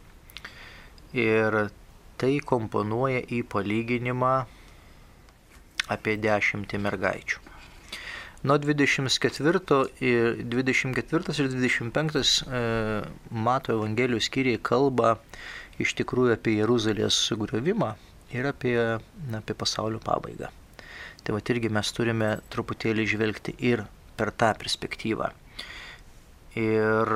Speaker 2: ir tai komponuoja į palyginimą apie 10 mergaičių. Nuo 24 ir 25 Mato Evangelijos skyriai kalba iš tikrųjų apie Jeruzalės sugriovimą ir apie pasaulio pabaigą. Tai va irgi mes turime truputėlį žvelgti ir per tą perspektyvą. Ir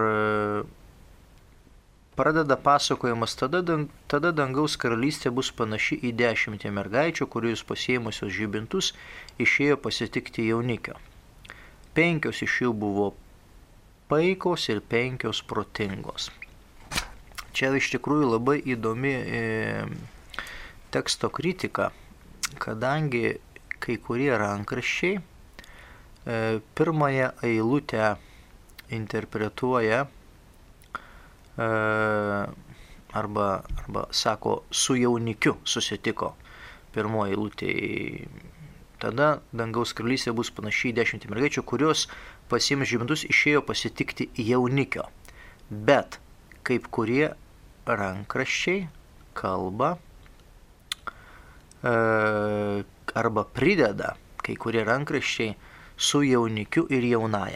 Speaker 2: pradeda pasakojimas, tada dangaus karalystė bus panaši į 10 mergaičių, kurios pasiėmusios žibintus išėjo pasitikti jaunikio. 5 iš jų buvo paikos ir 5 protingos. Čia iš tikrųjų labai įdomi teksto kritika, kadangi kai kurie rankraščiai pirmąją eilutę interpretuoja arba sako, su jaunikiu susitiko pirmoji eilutė. Tada dangaus karalystė bus panašiai 10 mergaičių, kurios pasiėmė žibintus išėjo pasitikti jaunikio. Bet kaip kurie rankraščiai kalba arba prideda kai kurie rankraščiai su jaunikiu ir jaunaja.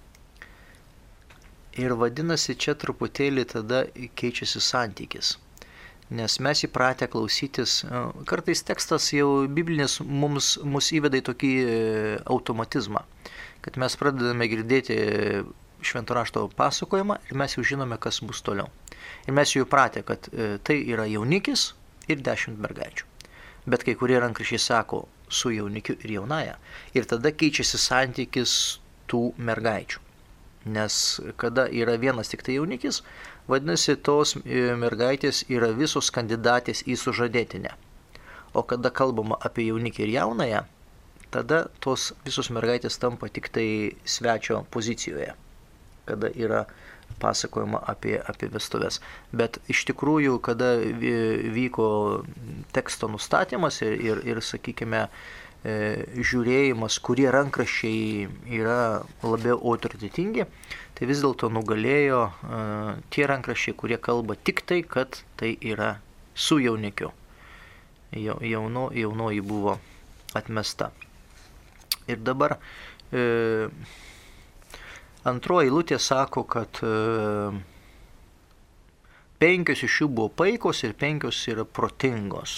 Speaker 2: Ir vadinasi, čia truputėlį tada keičiasi santykis. Nes mes įpratę klausytis, kartais tekstas jau biblinis mus įveda į tokį automatizmą, kad mes pradedame girdėti švento rašto pasakojimą ir mes jau žinome, kas bus toliau. Ir mes jau įpratę, kad tai yra jaunikis ir 10 mergaičių. Bet kai kurie rankraščiai sako su jaunikiu ir jaunaja. Ir tada keičiasi santykis tų mergaičių. Nes kada yra vienas tik tai jaunikis, vadinasi, tos mergaitės yra visos kandidatės į sužadėtinę. O kada kalbama apie jaunikį ir jaunąją, tada tos visos mergaitės tampa tik tai svečio pozicijoje, kada yra pasakojama apie vestuves. Bet iš tikrųjų, kada vyko teksto nustatymas ir sakykime, žiūrėjimas, kurie rankraščiai yra labiau autoritetingi, tai vis dėlto nugalėjo tie rankraščiai, kurie kalba tik tai, kad tai yra su jaunikiu. Jaunoji buvo atmesta. Ir dabar antroji eilutė sako, kad 5 iš jų buvo paikos ir 5 yra protingos.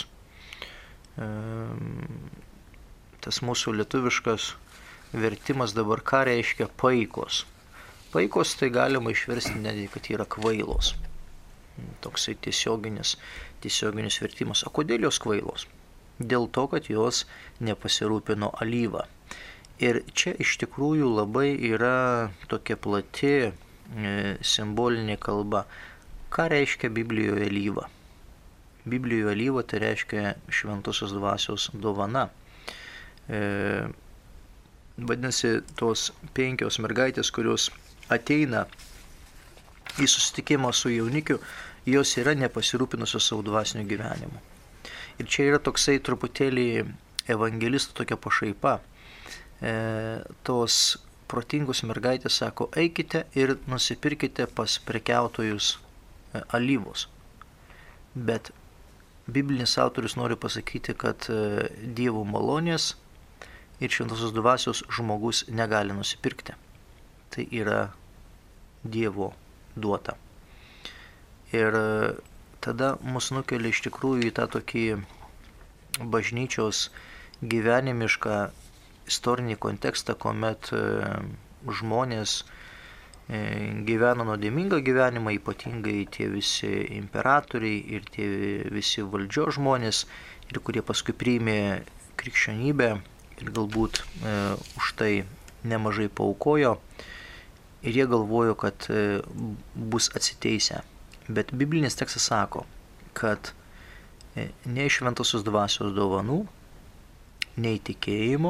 Speaker 2: Tas mūsų lietuviškas vertimas dabar ką reiškia paikos. Paikos tai galima išversti netgi, kad yra kvailos. Toksai tiesioginis vertimas. O kodėl jos kvailos? Dėl to, kad jos nepasirūpino alyvą. Ir čia iš tikrųjų labai yra tokia plati simbolinė kalba. Ką reiškia Biblijoje alyva? Biblijoje alyva tai reiškia šventosios dvasios dovana. Vadinasi, tos 5 mergaitės, kurios ateina į susitikimą su jaunikiu, jos yra nepasirūpinusios savo dvasiniu gyvenimu. Ir čia yra toksai truputėlį evangelistų tokia pašaipa. Tos protingos mergaitės sako, eikite ir nusipirkite pas prekiautojus alyvos. Bet biblinis autorius nori pasakyti, kad Dievo malonės ir šventosios dvasios žmogus negali nusipirkti. Tai yra Dievo duota. Ir tada mus nukelia iš tikrųjų į tą tokį bažnyčios gyvenimišką istorinį kontekstą, kuomet žmonės gyveno nuodėmingą gyvenimą, ypatingai tie visi imperatoriai ir tie visi valdžios žmonės, ir kurie paskui priėmė krikščionybę ir galbūt už tai nemažai paaukojo, ir jie galvojo, kad bus atsiteisę. Bet biblinis tekstas sako, kad nei šventosios dvasios dovanų, nei tikėjimo,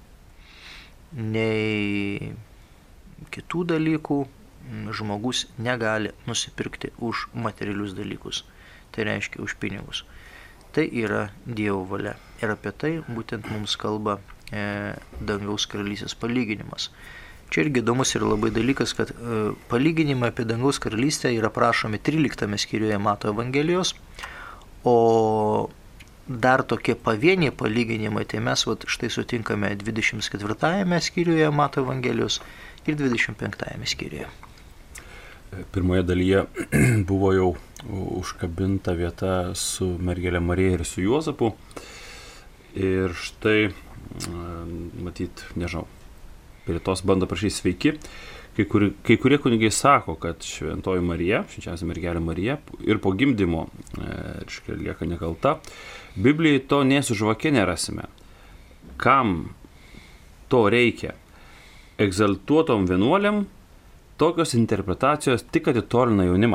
Speaker 2: nei kitų dalykų žmogus negali nusipirkti už materialius dalykus. Tai reiškia už pinigus. Tai yra Dievo valia. Ir apie tai būtent mums kalba dangaus karalystės palyginimas. Čia irgi įdomus ir labai dalykas, kad palyginimai apie dangaus karalystę yra prašomi 13 skyriuje Mato Evangelijos, o dar tokie pavieniai palyginimai, tai mes štai sutinkame 24 skyriuje Mato Evangelijos ir 25 skyriuje.
Speaker 1: Pirmoje dalyje buvo jau užkabinta vieta su mergelė Marija ir su Juozapu. Ir štai, matyt, nežinau, prie tos bando prašyti sveiki. Kai kurie kunigai sako, kad šventoji Marija, švenčiausia mergelė Marija, ir po gimdymo lieka nekalta. Biblijai to nė su žvake nerasime. Kam to reikia? Egzaltuotom vienuoliam tokios interpretacijos tik atitolina jaunimą.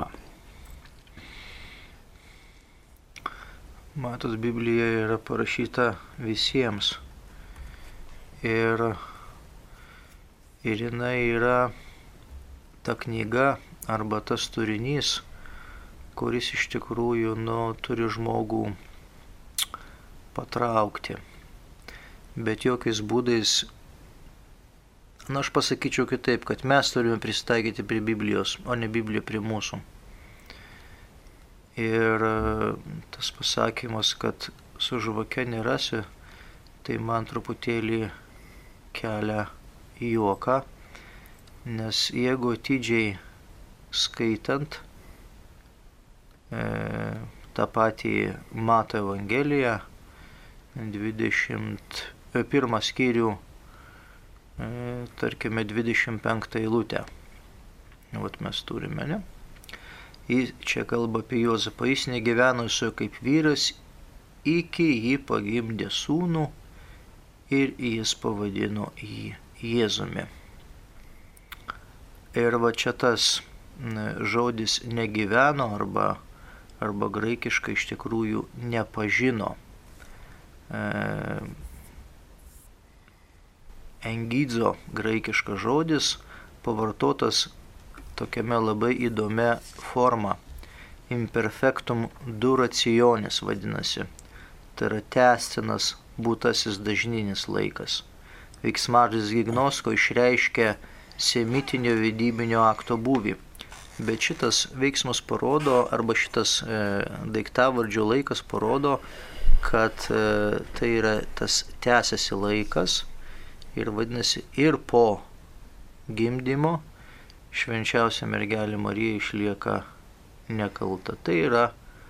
Speaker 2: Matot, Biblija yra parašyta visiems. Ir jinai yra ta knyga arba tas turinys, kuris iš tikrųjų turi žmogų patraukti. Bet jokiais būdais, aš pasakyčiau kitaip, kad mes turime prisitaikyti prie Biblijos, o ne Biblija prie mūsų. Ir tas pasakymas, kad su žvake nerasi, tai man truputėlį kelia juoką, nes jeigu atidžiai skaitant tą patį Mato Evangeliją, 21 skyrių, tarkime 25 eilutę. Mes turime, ne? Jis čia kalba apie Juozapą, jis negyvenusio kaip vyras, iki jį pagimdė sūnų ir jis pavadino jį Jėzumi. Ir čia tas žodis negyveno arba graikiškai iš tikrųjų nepažino. Engidzo graikiškas žodis pavartotas tokiame labai įdomia forma. Imperfectum durationis vadinasi. Tai yra tęstinas būtasis dažninis laikas. Veiksmažodis gignosko išreiškia semitinio vedybinio akto būvį. Bet šitas veiksmas parodo, arba šitas daiktavardžio laikas parodo, kad tai yra tas tęsiasi laikas. Ir vadinasi, ir po gimdymo švenčiausia mergelė Marija išlieka nekalta. Tai yra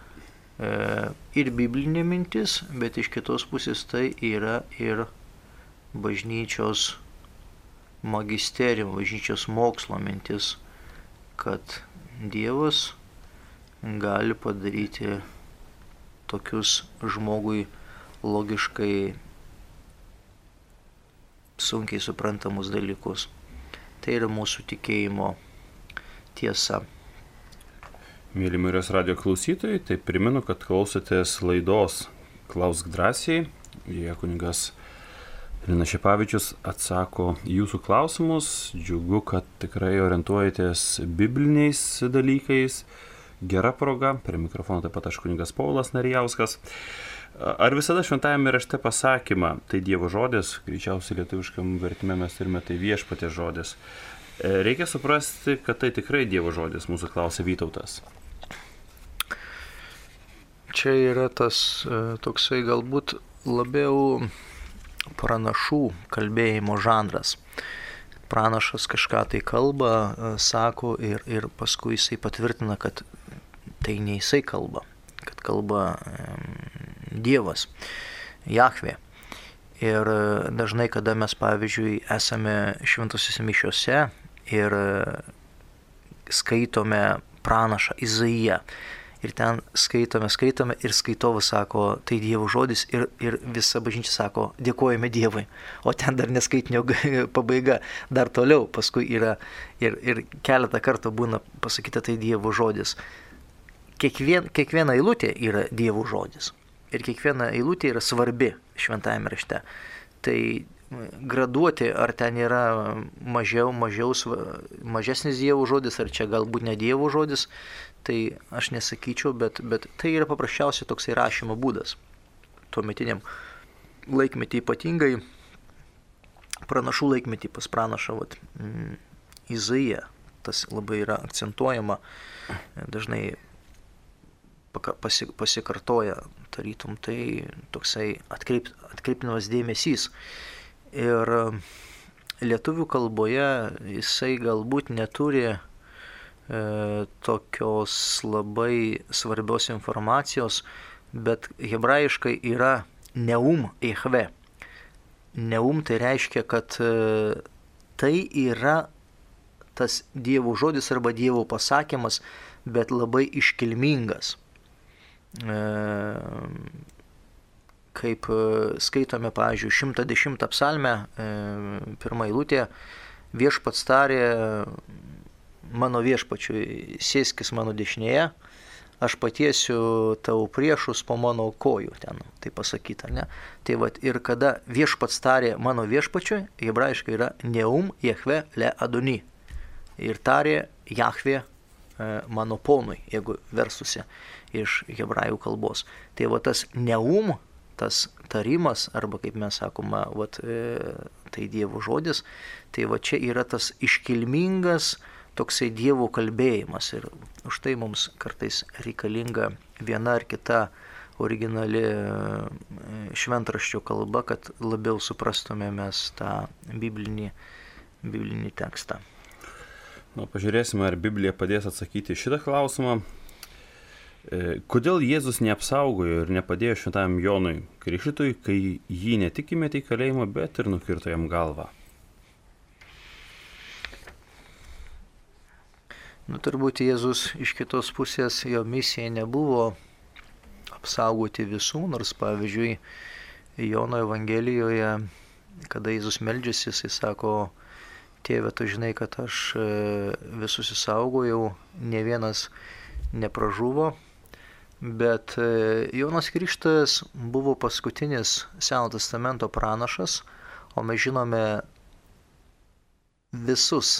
Speaker 2: ir biblinė mintis, bet iš kitos pusės tai yra ir bažnyčios magisterijum, bažnyčios mokslo mintis, kad Dievas gali padaryti tokius žmogui logiškai sunkiai suprantamus dalykus. Tai yra mūsų tikėjimo tiesa.
Speaker 1: Mėly Marijos radijo klausytojai, tai primenu, kad klausotės laidos Klausk drąsiai. Joje kunigas Linas Šepavičius atsako jūsų klausimus. Džiugu, kad tikrai orientuojatės bibliniais dalykais. Gera proga. Prie mikrofono taip pat aš kunigas Paulas Narijauskas. Ar visada šventajame rašte pasakymą, tai Dievo žodis, greičiausiai lietuviškam vertime mes turime tai Viešpaties žodis. Reikia suprasti, kad tai tikrai Dievo žodis, mūsų klausia Vytautas.
Speaker 2: Čia yra tas toksai galbūt labiau pranašų kalbėjimo žanras. Pranašas kažką tai kalba, sako ir paskui jisai patvirtina, kad tai ne jisai kalba, kad kalba Dievas. Jahvė. Ir dažnai, kada mes, pavyzdžiui, esame šventosiuose mišiuose ir skaitome pranašą Izaiją, ir ten skaitome ir skaitovas sako, tai Dievo žodis, ir visa bažnyčia sako, dėkojame Dievui. O ten dar neskaitinio pabaiga, dar toliau, paskui yra ir keletą kartų būna pasakyta, tai Dievo žodis. Kiekviena eilutė yra Dievo žodis. Ir kiekviena eilutė yra svarbi šventajame rašte. Tai graduoti, ar ten yra mažesnis Dievo žodis, ar čia galbūt ne Dievo žodis, tai aš nesakyčiau, bet tai yra paprasčiausiai toksai rašymo būdas. Tuometiniam laikmetį ypatingai, pranašų laikmetį pas pranašą Izaiją, tas labai yra akcentuojama, dažnai pasikartoja, tarytum, tai toksai atkreiptinas dėmesys. Ir lietuvių kalboje jisai galbūt neturi tokios labai svarbios informacijos, bet hebrajiškai yra neum Jahvė. Neum tai reiškia, kad tai yra tas Dievo žodis arba Dievo pasakymas, bet labai iškilmingas. Kaip skaitome, pavyzdžiui, 110 psalmę, pirmą eilutę, viešpats tarė mano viešpačiui, sėskis mano dešinėje, aš patiesiu tavo priešus po mano kojų, ten tai pasakyta, ne? Tai ir kada viešpats tarė mano viešpačiui, hebrajiškai yra neum Jahvė le Adoni. Ir tarė Jahvė mano ponui, jeigu verstusi iš hebrajų kalbos. Tai tas neum, tas tarimas, arba kaip mes sakome, tai Dievo žodis, tai čia yra tas iškilmingas toksai Dievo kalbėjimas. Ir už tai mums kartais reikalinga viena ar kita originali šventraščio kalba, kad labiau suprastume mes tą biblinį tekstą.
Speaker 1: Pažiūrėsime, ar Biblija padės atsakyti šitą klausimą. Kodėl Jėzus neapsaugojo ir nepadėjo šventajam Jonui Krikštytojui, kai jį ne tik įmetė į kalėjimą, bet ir nukirto jam galvą?
Speaker 2: Turbūt Jėzus iš kitos pusės, jo misija nebuvo apsaugoti visų, nors pavyzdžiui Jono Evangelijoje, kada Jėzus meldžiasi, jisai sako, Tėve, tu žinai, kad aš visus išsaugojau, ne vienas nepražuvo, bet Jonas Krikštytojas buvo paskutinis Senojo testamento pranašas, o mes žinome visas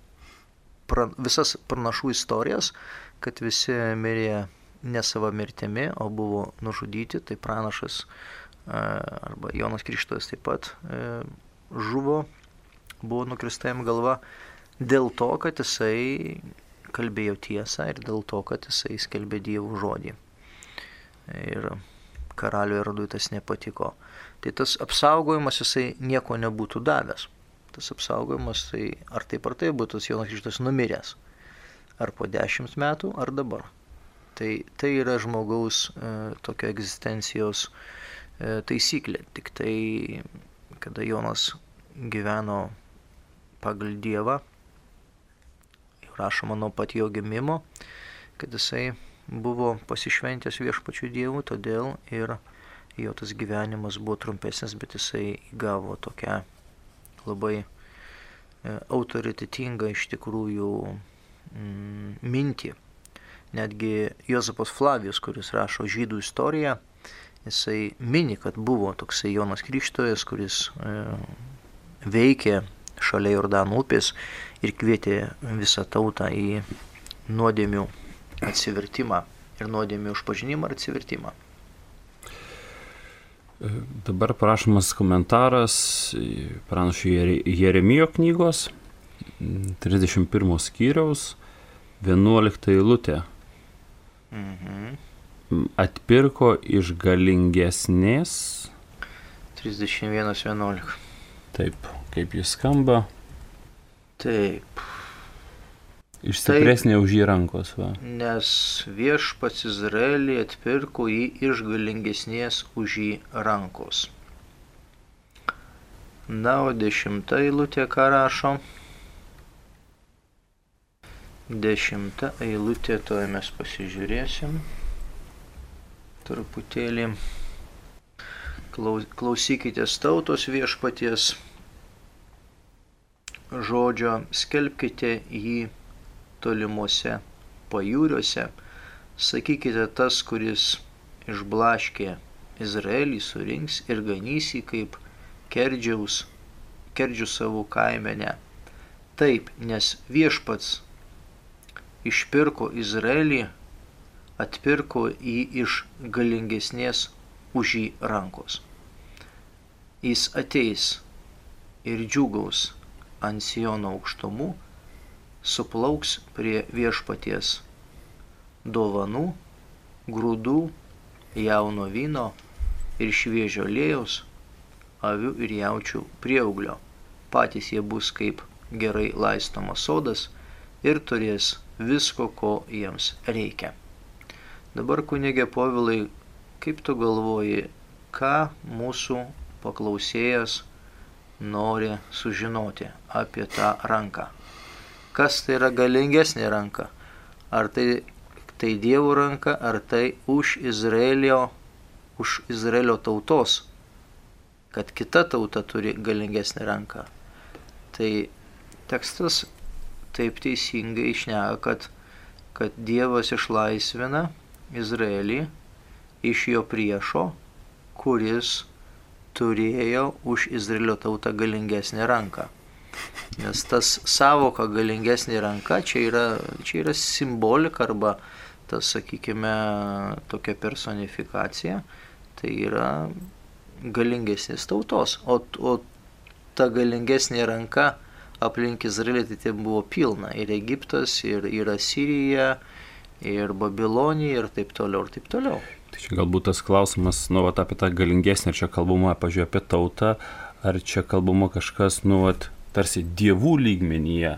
Speaker 2: pranašų istorijas, kad visi mirė ne savo mirtimi, o buvo nužudyti, tai pranašas arba Jonas Krikštytojas taip pat žuvo, buvo nukirsta jam galva dėl to, kad jisai kalbėjo tiesą ir dėl to, kad jisai skelbė Dievo žodį. Ir karaliui Irodui tas nepatiko. Tai tas apsaugojimas jisai nieko nebūtų davęs. Tas apsaugojimas, tai ar taip būtų Jonas Krikštytojas numiręs. Ar po 10 metų, ar dabar. Tai yra žmogaus tokio egzistencijos taisyklė. Tik tai, kada Jonas gyveno pagal Dievą, jau rašoma nuo pat jo gimimo, kad jisai buvo pasišventęs viešpačiui Dievui, todėl ir jo tas gyvenimas buvo trumpesnis, bet jisai įgavo tokią labai autoritetingą iš tikrųjų mintį. Netgi Jozapas Flavijus, kuris rašo žydų istoriją, jisai mini, kad buvo toksai Jonas Krikštytojas, kuris veikė šalia Jordano upės ir kvietė visą tautą į nuodėmių atsivertimą ir nuodėmių išpažinimą ir atsivertimą.
Speaker 1: Dabar prašomas komentaras pranašo Jeremijo knygos 31 skyriaus 11 eilutė. Atpirko iš galingesnės
Speaker 2: 31:11.
Speaker 1: Taip, kaip jis skamba.
Speaker 2: Taip.
Speaker 1: Išsipresnė už jį rankos, va.
Speaker 2: Nes viešpats Izraelį atpirko jį iš galingesnės už jį rankos. Na, o 10 eilutė ką rašo? 10 eilutė, to mes pasižiūrėsim. Truputėlį. Klausykitės tautos viešpaties žodžio, skelbkite jį tolimuose pajūriuose, sakykite, tas, kuris išblaškė Izraelį, surinks ir ganys jį kaip kerdžių savo kaimenę. Taip, nes viešpats išpirko Izraelį, atpirko jį iš galingesnės už jį rankos. Jis ateis ir džiūgaus ant Siono aukštumų, suplauks prie viešpaties dovanų, grūdų, jauno vyno ir šviežio aliejaus, avių ir jaučių prieauglio. Patys jie bus kaip gerai laistomas sodas ir turės visko, ko jiems reikia. Dabar, kunige Povilai, kaip tu galvoji, ką mūsų paklausėjas nori sužinoti apie tą ranką? Kas tai yra galingesnė ranka? Ar tai Dievo ranka, ar tai už Izraelio tautos, kad kita tauta turi galingesnę ranką? Tai tekstas taip teisingai šneka, kad Dievas išlaisvina Izraelį iš jo priešo, kuris turėjo už Izraelio tautą galingesnę ranką. Nes tas savoka galingesnė ranka, čia yra simbolika arba tas, sakykime, tokia personifikacija, tai yra galingesnės tautos. O ta galingesnė ranka aplink Izraelį tai buvo pilna. Ir Egiptas, ir Asirija, ir Babilonija, ir taip toliau, ir taip toliau.
Speaker 1: Tai čia galbūt tas klausimas, apie tą galingesnį, ar čia kalbama, pažiūrėjau, apie tautą, ar čia kalbama kažkas, tarsi dievų lygmenyje.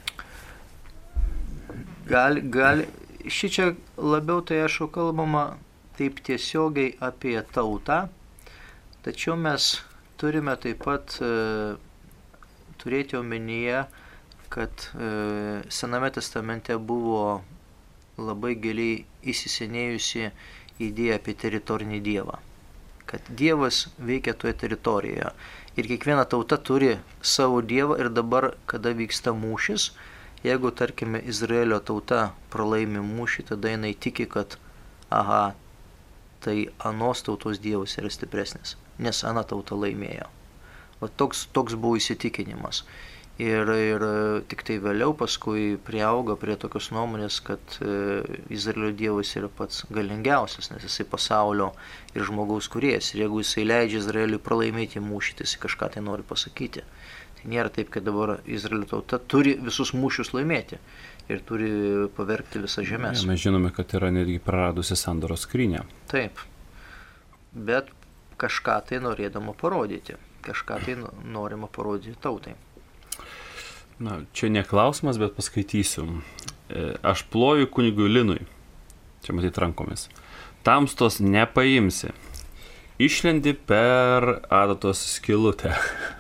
Speaker 2: Šičia labiau tai aišku kalbama taip tiesiogiai apie tautą, tačiau mes turime taip pat turėti omenyje, kad Sename testamente buvo labai giliai įsisenėjusi idėja apie teritorinį dievą. Kad Dievas veikia toje teritorijoje. Ir kiekviena tauta turi savo dievą ir dabar, kada vyksta mūšis, jeigu, tarkime, Izraelio tauta pralaimi mūšį, tada jinai tiki, kad tai anos tautos dievas yra stipresnis, nes ana tauta laimėjo. O toks buvo įsitikinimas. Ir tik tai vėliau paskui priauga prie tokios nuomonės, kad Izraelio dievas yra pats galingiausias, nes jisai pasaulio ir žmogaus kūrėjas. Ir jeigu jisai leidžia Izraeliui pralaimėti mūšį, tai jisai kažką tai nori pasakyti. Tai nėra taip, kad dabar Izraelio tauta turi visus mūšius laimėti ir turi pavergti visas žemės.
Speaker 1: Mes žinome, kad yra netgi praradusi sandoros skrynią.
Speaker 2: Taip, bet kažką tai norėdama parodyti, kažką tai norima parodyti tautai.
Speaker 1: Na, čia ne klausimas, bet paskaitysiu. Aš ploju kunigui Linui, čia matyt rankomis. Tamstos nepaimsi. Išlendi per adatos skylutę.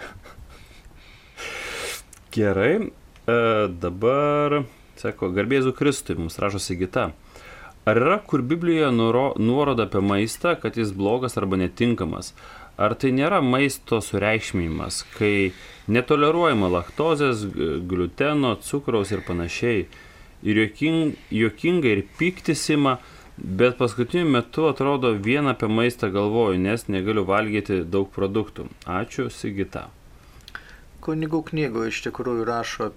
Speaker 1: Gerai. Dabar, sako, garbėzu Kristui, mums rašo Sigita. Ar yra kur Biblijoje nuoroda apie maistą, kad jis blogas arba netinkamas? Ar tai nėra maisto sureikšminimas, kai netoleruojama laktozės, gliuteno, cukraus ir panašiai? Ir juokinga ir piktis ima, bet paskutiniu metu atrodo vien apie maistą galvoju, nes negaliu valgyti daug produktų. Ačiū, Sigita.
Speaker 2: Kunigų knygoje iš tikrųjų rašo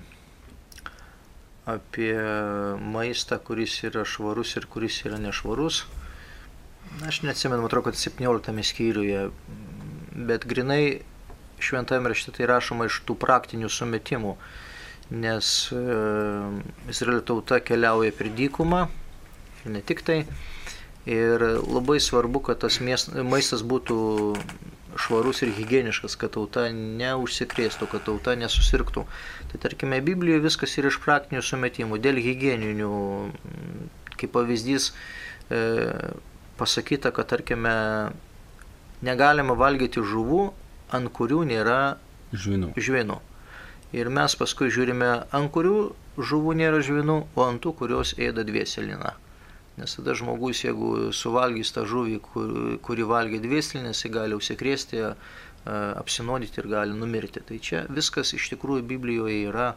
Speaker 2: apie maistą, kuris yra švarus ir kuris yra nešvarus. Aš neatsimenu, atrodo, kad 17 skyriuje, bet grinai šventajame rašte tai rašoma iš tų praktinių sumetimų, nes Izraelio tauta keliauja per dykumą, ir ne tik tai, Ir labai svarbu, kad tas maistas būtų švarus ir higieniškas, kad tauta neužsikrėstų, kad tauta nesusirgtų. Tai tarkime, Biblijoje viskas yra iš praktinių sumetimų, dėl higieninių, kaip pavyzdys, pasakyta, kad tarkime, negalima valgyti žuvų, ant kurių nėra žvynų. Ir mes paskui žiūrime, ant kurių žuvų nėra žvynų, o ant tų, kurios ėda dvieseliną. Nes tada žmogus, jeigu suvalgys tą žuvį, kuri valgė dvieseliną, jis gali užsikrėsti, apsinuodyti ir gali numirti. Tai čia viskas iš tikrųjų Biblijoje yra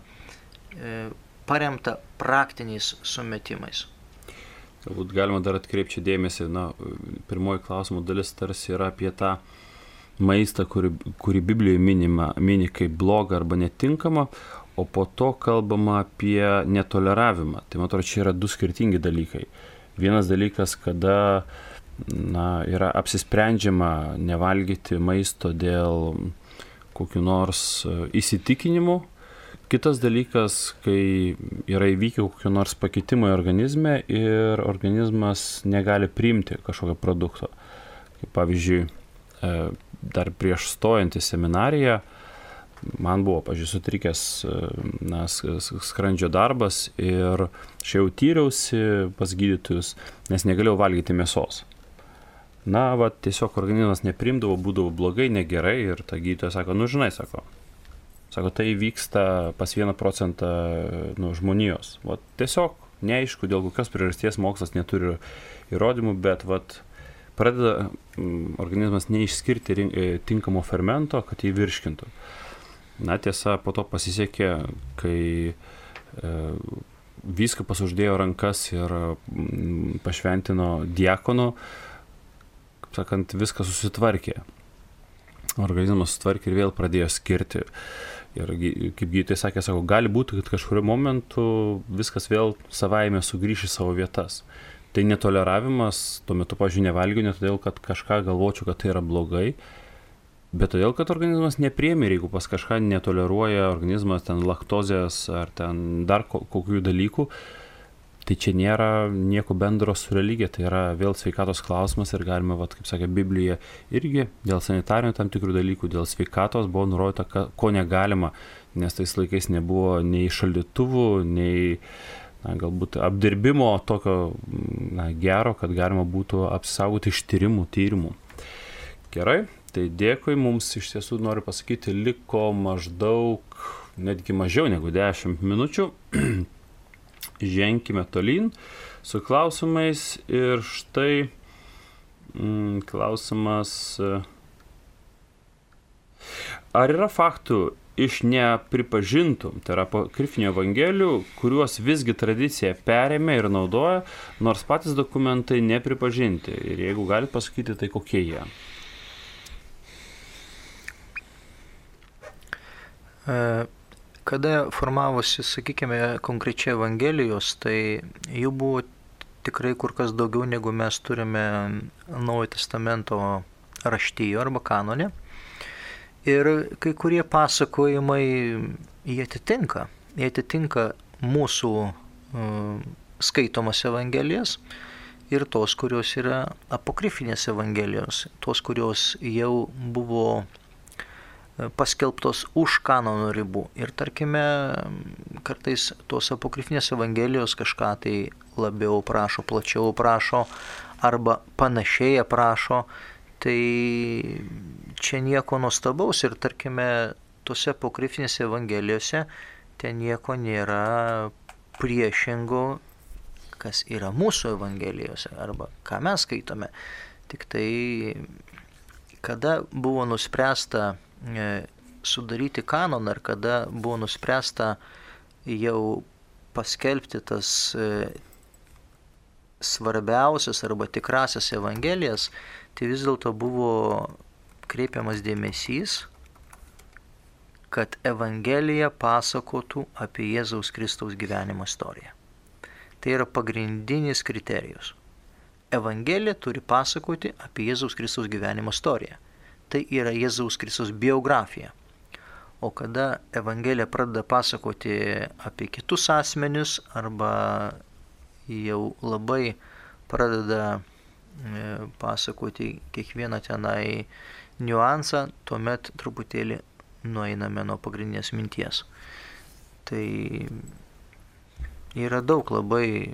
Speaker 2: paremta praktiniais sumetimais.
Speaker 1: Galbūt galima dar atkreipti dėmesį, pirmoji klausimo dalis tarsi yra apie tą maistą, kurį Biblijoje mini kaip blogą arba netinkamą, o po to kalbama apie netoleravimą. Tai man atrodo, čia yra du skirtingi dalykai. Vienas dalykas, kada yra apsisprendžiama nevalgyti maisto dėl kokių nors įsitikinimų. Kitas dalykas, kai yra įvykę kokių nors pakitimų organizme ir organizmas negali priimti kažkokio produkto. Kaip pavyzdžiui, dar prieš stojant į seminariją, man buvo, sutrikęs skrandžio darbas ir aš jau tyriausi pas gydytojus, nes negalėjau valgyti mėsos. Tiesiog organizmas neprimdavo, būdavo blogai, negerai ir ta gydytoja sako, sako, tai vyksta pas 1% žmonijos. Tiesiog neaišku, dėl kokios priežasties mokslas neturi įrodymų, bet pradeda organizmas neišskirti tinkamo fermento, kad jį virškintų. Tiesa, po to pasisekė, kai vyskupas uždėjo rankas ir pašventino diakonu, kaip sakant, viskas susitvarkė. Organizmas susitvarkė ir vėl pradėjo skirti. Ir kaip gydytojai sakė, gali būti, kad kažkuriuo momentu viskas vėl savaime sugrįš į savo vietas. Tai netoleravimas, tuo metu, pavyzdžiui, nevalgiau, ne todėl, kad kažką galvočiau, kad tai yra blogai, bet todėl, kad organizmas nepriėmė ir jeigu pas kažką netoleruoja organizmas ten laktozės ar ten dar kokių dalykų, tai čia nėra nieko bendro su religija, tai yra vėl sveikatos klausimas ir galime, kaip sakė Biblija, irgi dėl sanitarinių tam tikrų dalykų, dėl sveikatos buvo nurodyta, ko negalima, nes tais laikais nebuvo nei šaldytuvų, nei galbūt apdirbimo tokio gero, kad galima būtų apsisaugoti iš tyrimų. Gerai. Tai dėkui, mums iš tiesų noriu pasakyti, liko maždaug, netgi mažiau negu 10 minučių. Ženkime tolyn su klausimais ir štai klausimas. Ar yra faktų iš nepripažintų, tai yra apokrifinių evangelijų, kuriuos visgi tradicija perėmė ir naudoja, nors patys dokumentai nepripažinti? Ir jeigu galite pasakyti, tai kokie jie?
Speaker 2: Kada formavosi, sakykime, konkrečiai evangelijos, tai jų buvo tikrai kur kas daugiau, negu mes turime Naujojo testamento raštijo arba kanone. Ir kai kurie pasakojimai, jie atitinka mūsų skaitomas evangelijas ir tos, kurios yra apokrifinės evangelijos, tos, kurios jau buvo paskelbtos už kanono ribų. Ir tarkime, kartais tos apokrifinės evangelijos kažką tai labiau prašo, plačiau prašo arba panašiai aprašo, tai čia nieko nuostabaus ir tarkime, tose apokrifinėse evangelijose ten nieko nėra priešingo, kas yra mūsų evangelijose arba ką mes skaitome. Tik tai, kada buvo nuspręsta sudaryti kanoną ir kada buvo nuspręsta jau paskelbti tas svarbiausias arba tikrasias evangelijas, tai vis dėlto buvo kreipiamas dėmesys, kad evangelija pasakotų apie Jėzaus Kristaus gyvenimo istoriją. Tai yra pagrindinis kriterijus. Evangelija turi pasakoti apie Jėzaus Kristaus gyvenimo istoriją. Tai yra Jėzaus Kristaus biografija. O kada Evangelija pradeda pasakoti apie kitus asmenius arba jau labai pradeda pasakoti kiekvieną tenai niuansą, tuomet truputėlį nueiname nuo pagrindinės minties. Tai yra daug labai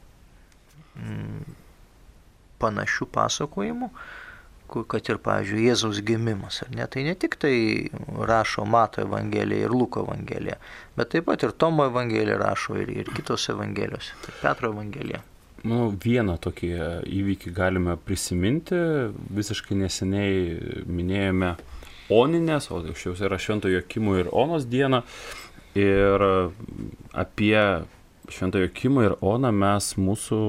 Speaker 2: panašių pasakojimų, kad ir, pavyzdžiui, Jėzaus gimimas, ar ne? Tai ne tik tai rašo Mato Evangelija ir Luko Evangelija, bet taip pat ir Tomo Evangelija rašo ir kitos Evangelijos, tai Petro Evangelija.
Speaker 1: Vieną tokį įvykį galime prisiminti. Visiškai neseniai minėjome Oninės, o šios yra Švento Jokimo ir Onos diena. Ir apie Švento Jokimo ir Oną mes mūsų,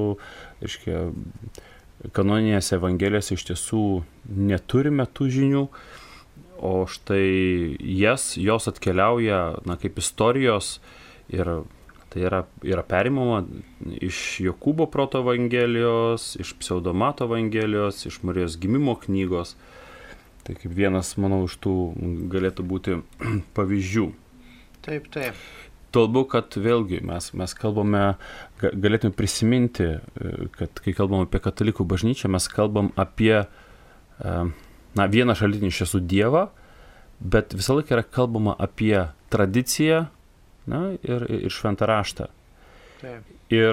Speaker 1: kanoninėse Evangelijose iš tiesų neturime tų žinių, o štai jos atkeliauja kaip istorijos ir tai yra perimama iš Jokūbo proto Evangelijos, iš Pseudomato Evangelijos, iš Marijos gimimo knygos. Tai kaip vienas, manau, iš tų galėtų būti pavyzdžių.
Speaker 2: Taip.
Speaker 1: Tuo labiau, kad vėlgi mes kalbame, galėtume prisiminti, kad kai kalbam apie katalikų bažnyčią, mes kalbam apie vieną šaltinį iš tiesų Dievą, bet visą laiką yra kalbama apie tradiciją, ir šventą raštą.
Speaker 2: Taip.
Speaker 1: Ir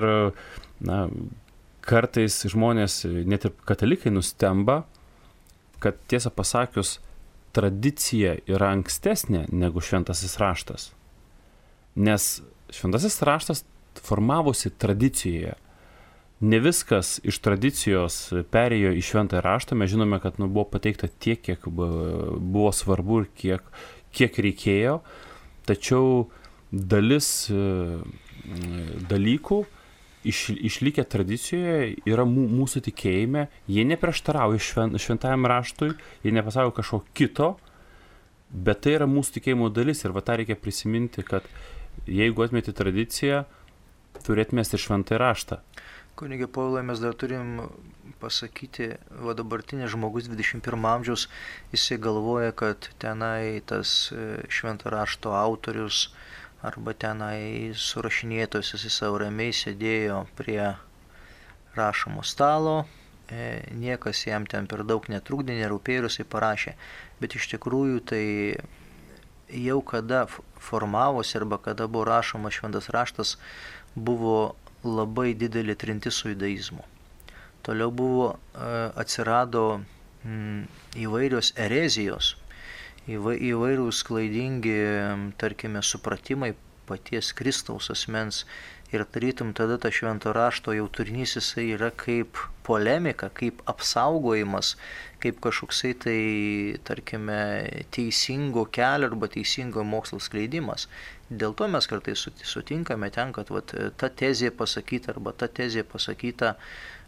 Speaker 1: kartais žmonės, net ir katalikai, nustemba, kad tiesą pasakius, tradicija yra ankstesnė negu šventasis raštas. Nes šventasis raštas formavosi tradicijoje. Ne viskas iš tradicijos perėjo į šventą raštą. Mes žinome, kad buvo pateikta tiek, kiek buvo svarbu ir kiek reikėjo. Tačiau dalis dalykų išlikę tradicijoje yra mūsų tikėjime, jie neprieštarauja šventajam raštui, jie nepasako kažko kito, bet tai yra mūsų tikėjimo dalis ir tą reikia prisiminti, kad jeigu atmeti tradiciją, turėtume ir šventąjį raštą.
Speaker 2: Kunige Povilai, mes dar turim pasakyti, dabartinis žmogus 21 amžiaus, jisai galvoja, kad tenai tas švento rašto autorius arba tenai surašinėtojas, jisai savo ramiai sėdėjo prie rašomo stalo, niekas jam ten per daug netrukdė, nerūpėjo ir jisai parašė. Bet iš tikrųjų tai jau kada formavosi arba kada buvo rašomas šventas raštas, buvo labai didelė trintis su judaizmu. Toliau atsirado įvairios erezijos, įvairūs klaidingi, tarkime, supratimai paties Kristaus asmens ir tarytum tada ta švento rašto jau turinys jisai yra kaip polemika, kaip apsaugojimas, kaip kažkoksai tai, tarkime, teisingo kelio arba teisingo mokslo skleidimas. Dėl to mes kartais sutinkame ten, kad ta tezė pasakyta arba ta tezė pasakyta,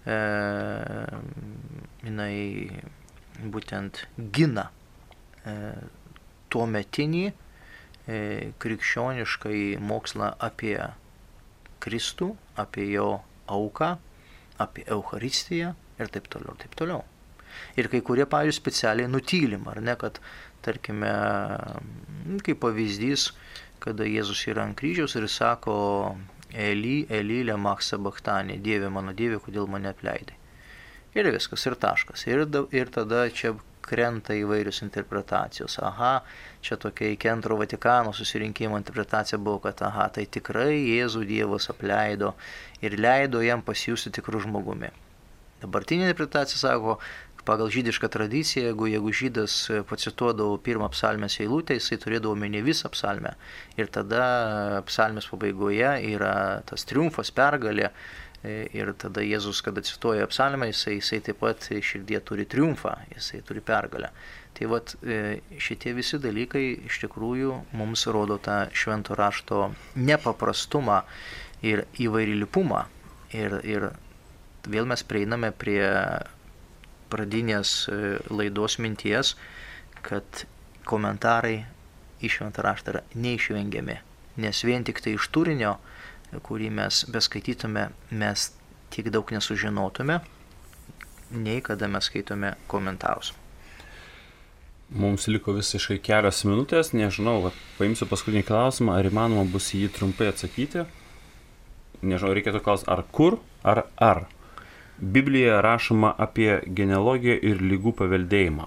Speaker 2: jinai būtent gina tuometinį krikščioniškai mokslą apie Kristų, apie jo auką, apie Eucharistiją ir taip toliau, ir taip toliau. Ir kai kurie, pavyzdžiui, specialiai nutylim, ar ne, kad, tarkime, kaip pavyzdys, kada Jėzus yra ant kryžiaus ir sako, Eli, Eli, lema sabachthani, Dieve mano Dieve, kodėl mane apleidai. Ir viskas, ir taškas. Ir tada čia krenta įvairius interpretacijos. Čia tokia iki Antro Vatikano susirinkimo interpretacija buvo, kad tai tikrai Jėzų Dievas apleido ir leido jam pasijusti tikrų žmogumi. Dabartinė interpretacija sako, pagal žydišką tradiciją, jeigu žydas pacituodavo pirmą psalmės eilutę, jisai turėdavo omeny visą psalmę. Ir tada psalmės pabaigoje yra tas triumfas, pergalė. Ir tada Jėzus, kada cituoja psalmę, jisai taip pat širdie turi triumfą, jisai turi pergalę. Tai šitie visi dalykai iš tikrųjų mums rodo tą švento rašto nepaprastumą ir įvairialypumą. Ir vėl mes prieiname prie pradinės laidos minties, kad komentarai į šventą raštą yra neišvengiami. Nes vien tik tai iš turinio, kurį mes beskaitytume, mes tiek daug nesužinotume, nei kada mes skaitome komentarus.
Speaker 1: Mums liko visiškai kelios minutės, nežinau, paimsiu paskutinį klausimą, ar įmanoma bus jį trumpai atsakyti. Nežinau, reikėtų klausti, ar kur, ar. Biblijoje rašoma apie genealogiją ir ligų paveldėjimą.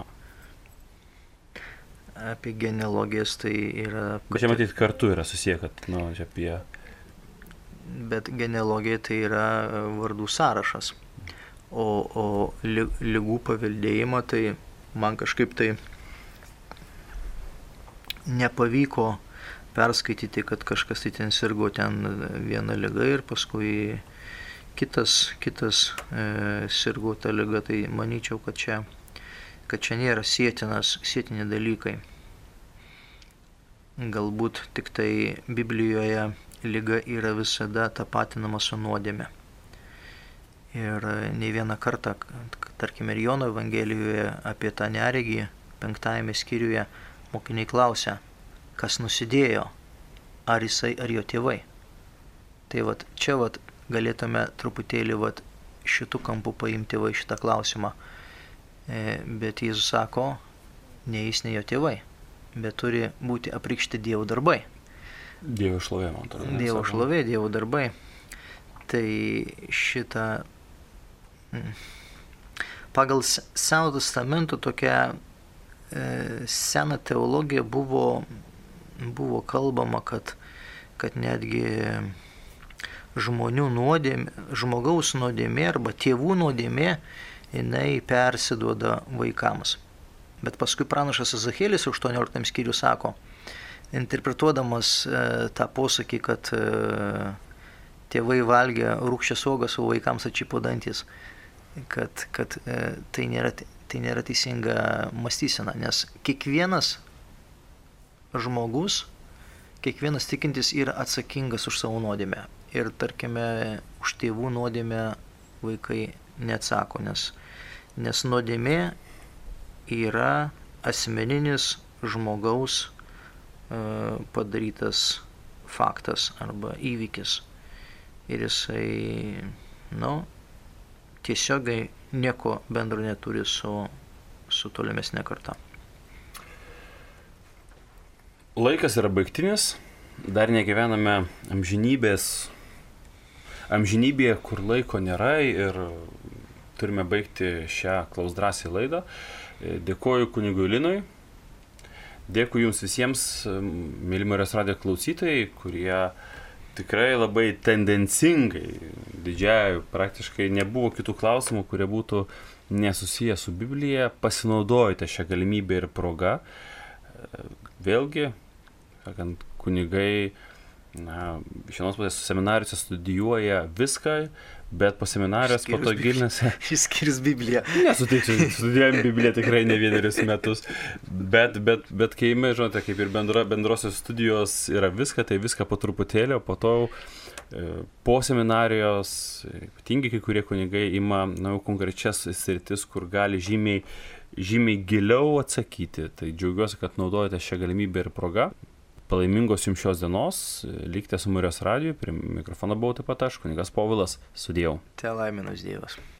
Speaker 2: Apie genealogijas tai yra...
Speaker 1: Bet čia matyti kartu yra susiję, kad, čia apie...
Speaker 2: Bet genealogija tai yra vardų sąrašas. O ligų paveldėjimą tai man kažkaip tai nepavyko perskaityti, kad kažkas tai ten sirgo ten vieną ligą ir paskui kitas sirgo tą ligą, tai manyčiau, kad čia nėra sėtini dalykai. Galbūt tik tai Biblijoje liga yra visada tapatinama su nuodėme. Ir ne vieną kartą, tarkime, ir Jono Evangelijoje apie tą neregį 5 skyriuje mokiniai klausia, kas nusidėjo, ar jisai, ar jo tėvai. Tai čia galėtume truputėlį šitų kampų paimti šitą klausimą. Bet Jėzus sako, ne jis, ne jo tėvai, bet turi būti aprikšti Dievo darbai.
Speaker 1: Dievo šlovė, man atrodo.
Speaker 2: Dievo šlovė, Dievo darbai. Tai šitą pagal Seno testamento tokia sena teologija buvo kalbama, kad netgi žmogaus nuodėmė arba tėvų nuodėmė, jinai persiduoda vaikams. Bet paskui pranašas Ezechielis 18 skyrių sako, interpretuodamas tą posakį, kad tėvai valgė rūgščias uogas, o vaikams atčipo dantis, kad tai nėra teisinga mąstysena, nes kiekvienas žmogus, kiekvienas tikintis yra atsakingas už savo nuodėmę. Ir tarkime, už tėvų nuodėmę vaikai neatsako, nes nuodėmė yra asmeninis žmogaus padarytas faktas arba įvykis. Ir jisai, tiesiogiai nieko bendro neturi su tolimesnė karta.
Speaker 1: Laikas yra baigtinis, dar negyvename amžinybėje, kur laiko nėra ir turime baigti šią Klausk drąsiai laidą. Dėkoju kunigui Linui, dėkui jums visiems, mėly Marijos radijo klausytojai, kurie tikrai labai tendencingai, didžiai, praktiškai nebuvo kitų klausimų, kurie būtų nesusiję su Biblija, pasinaudojate šią galimybę ir progą. Vėlgi, kunigai, iš vienos pusės seminarijose studijuoja viską, bet po seminarijos po to gilinasi.
Speaker 2: Išskyrus Bibliją.
Speaker 1: Nesutiksiu, studijuojam Bibliją tikrai ne 1 metus, bet kai žinote, kaip ir bendrosios studijos yra viską, tai viską po truputėlį, po to po seminarijos, ypatingai kai kurie kunigai ima konkrečias sritis, kur gali žymiai giliau atsakyti. Tai džiaugiuosi, kad naudojate šią galimybę ir progą. Palaimingos jums šios dienos, likite su Marijos radiju, prie mikrofono buvau taip pat aš, kunigas Povilas, sudieu.
Speaker 2: Te laiminus Dievas.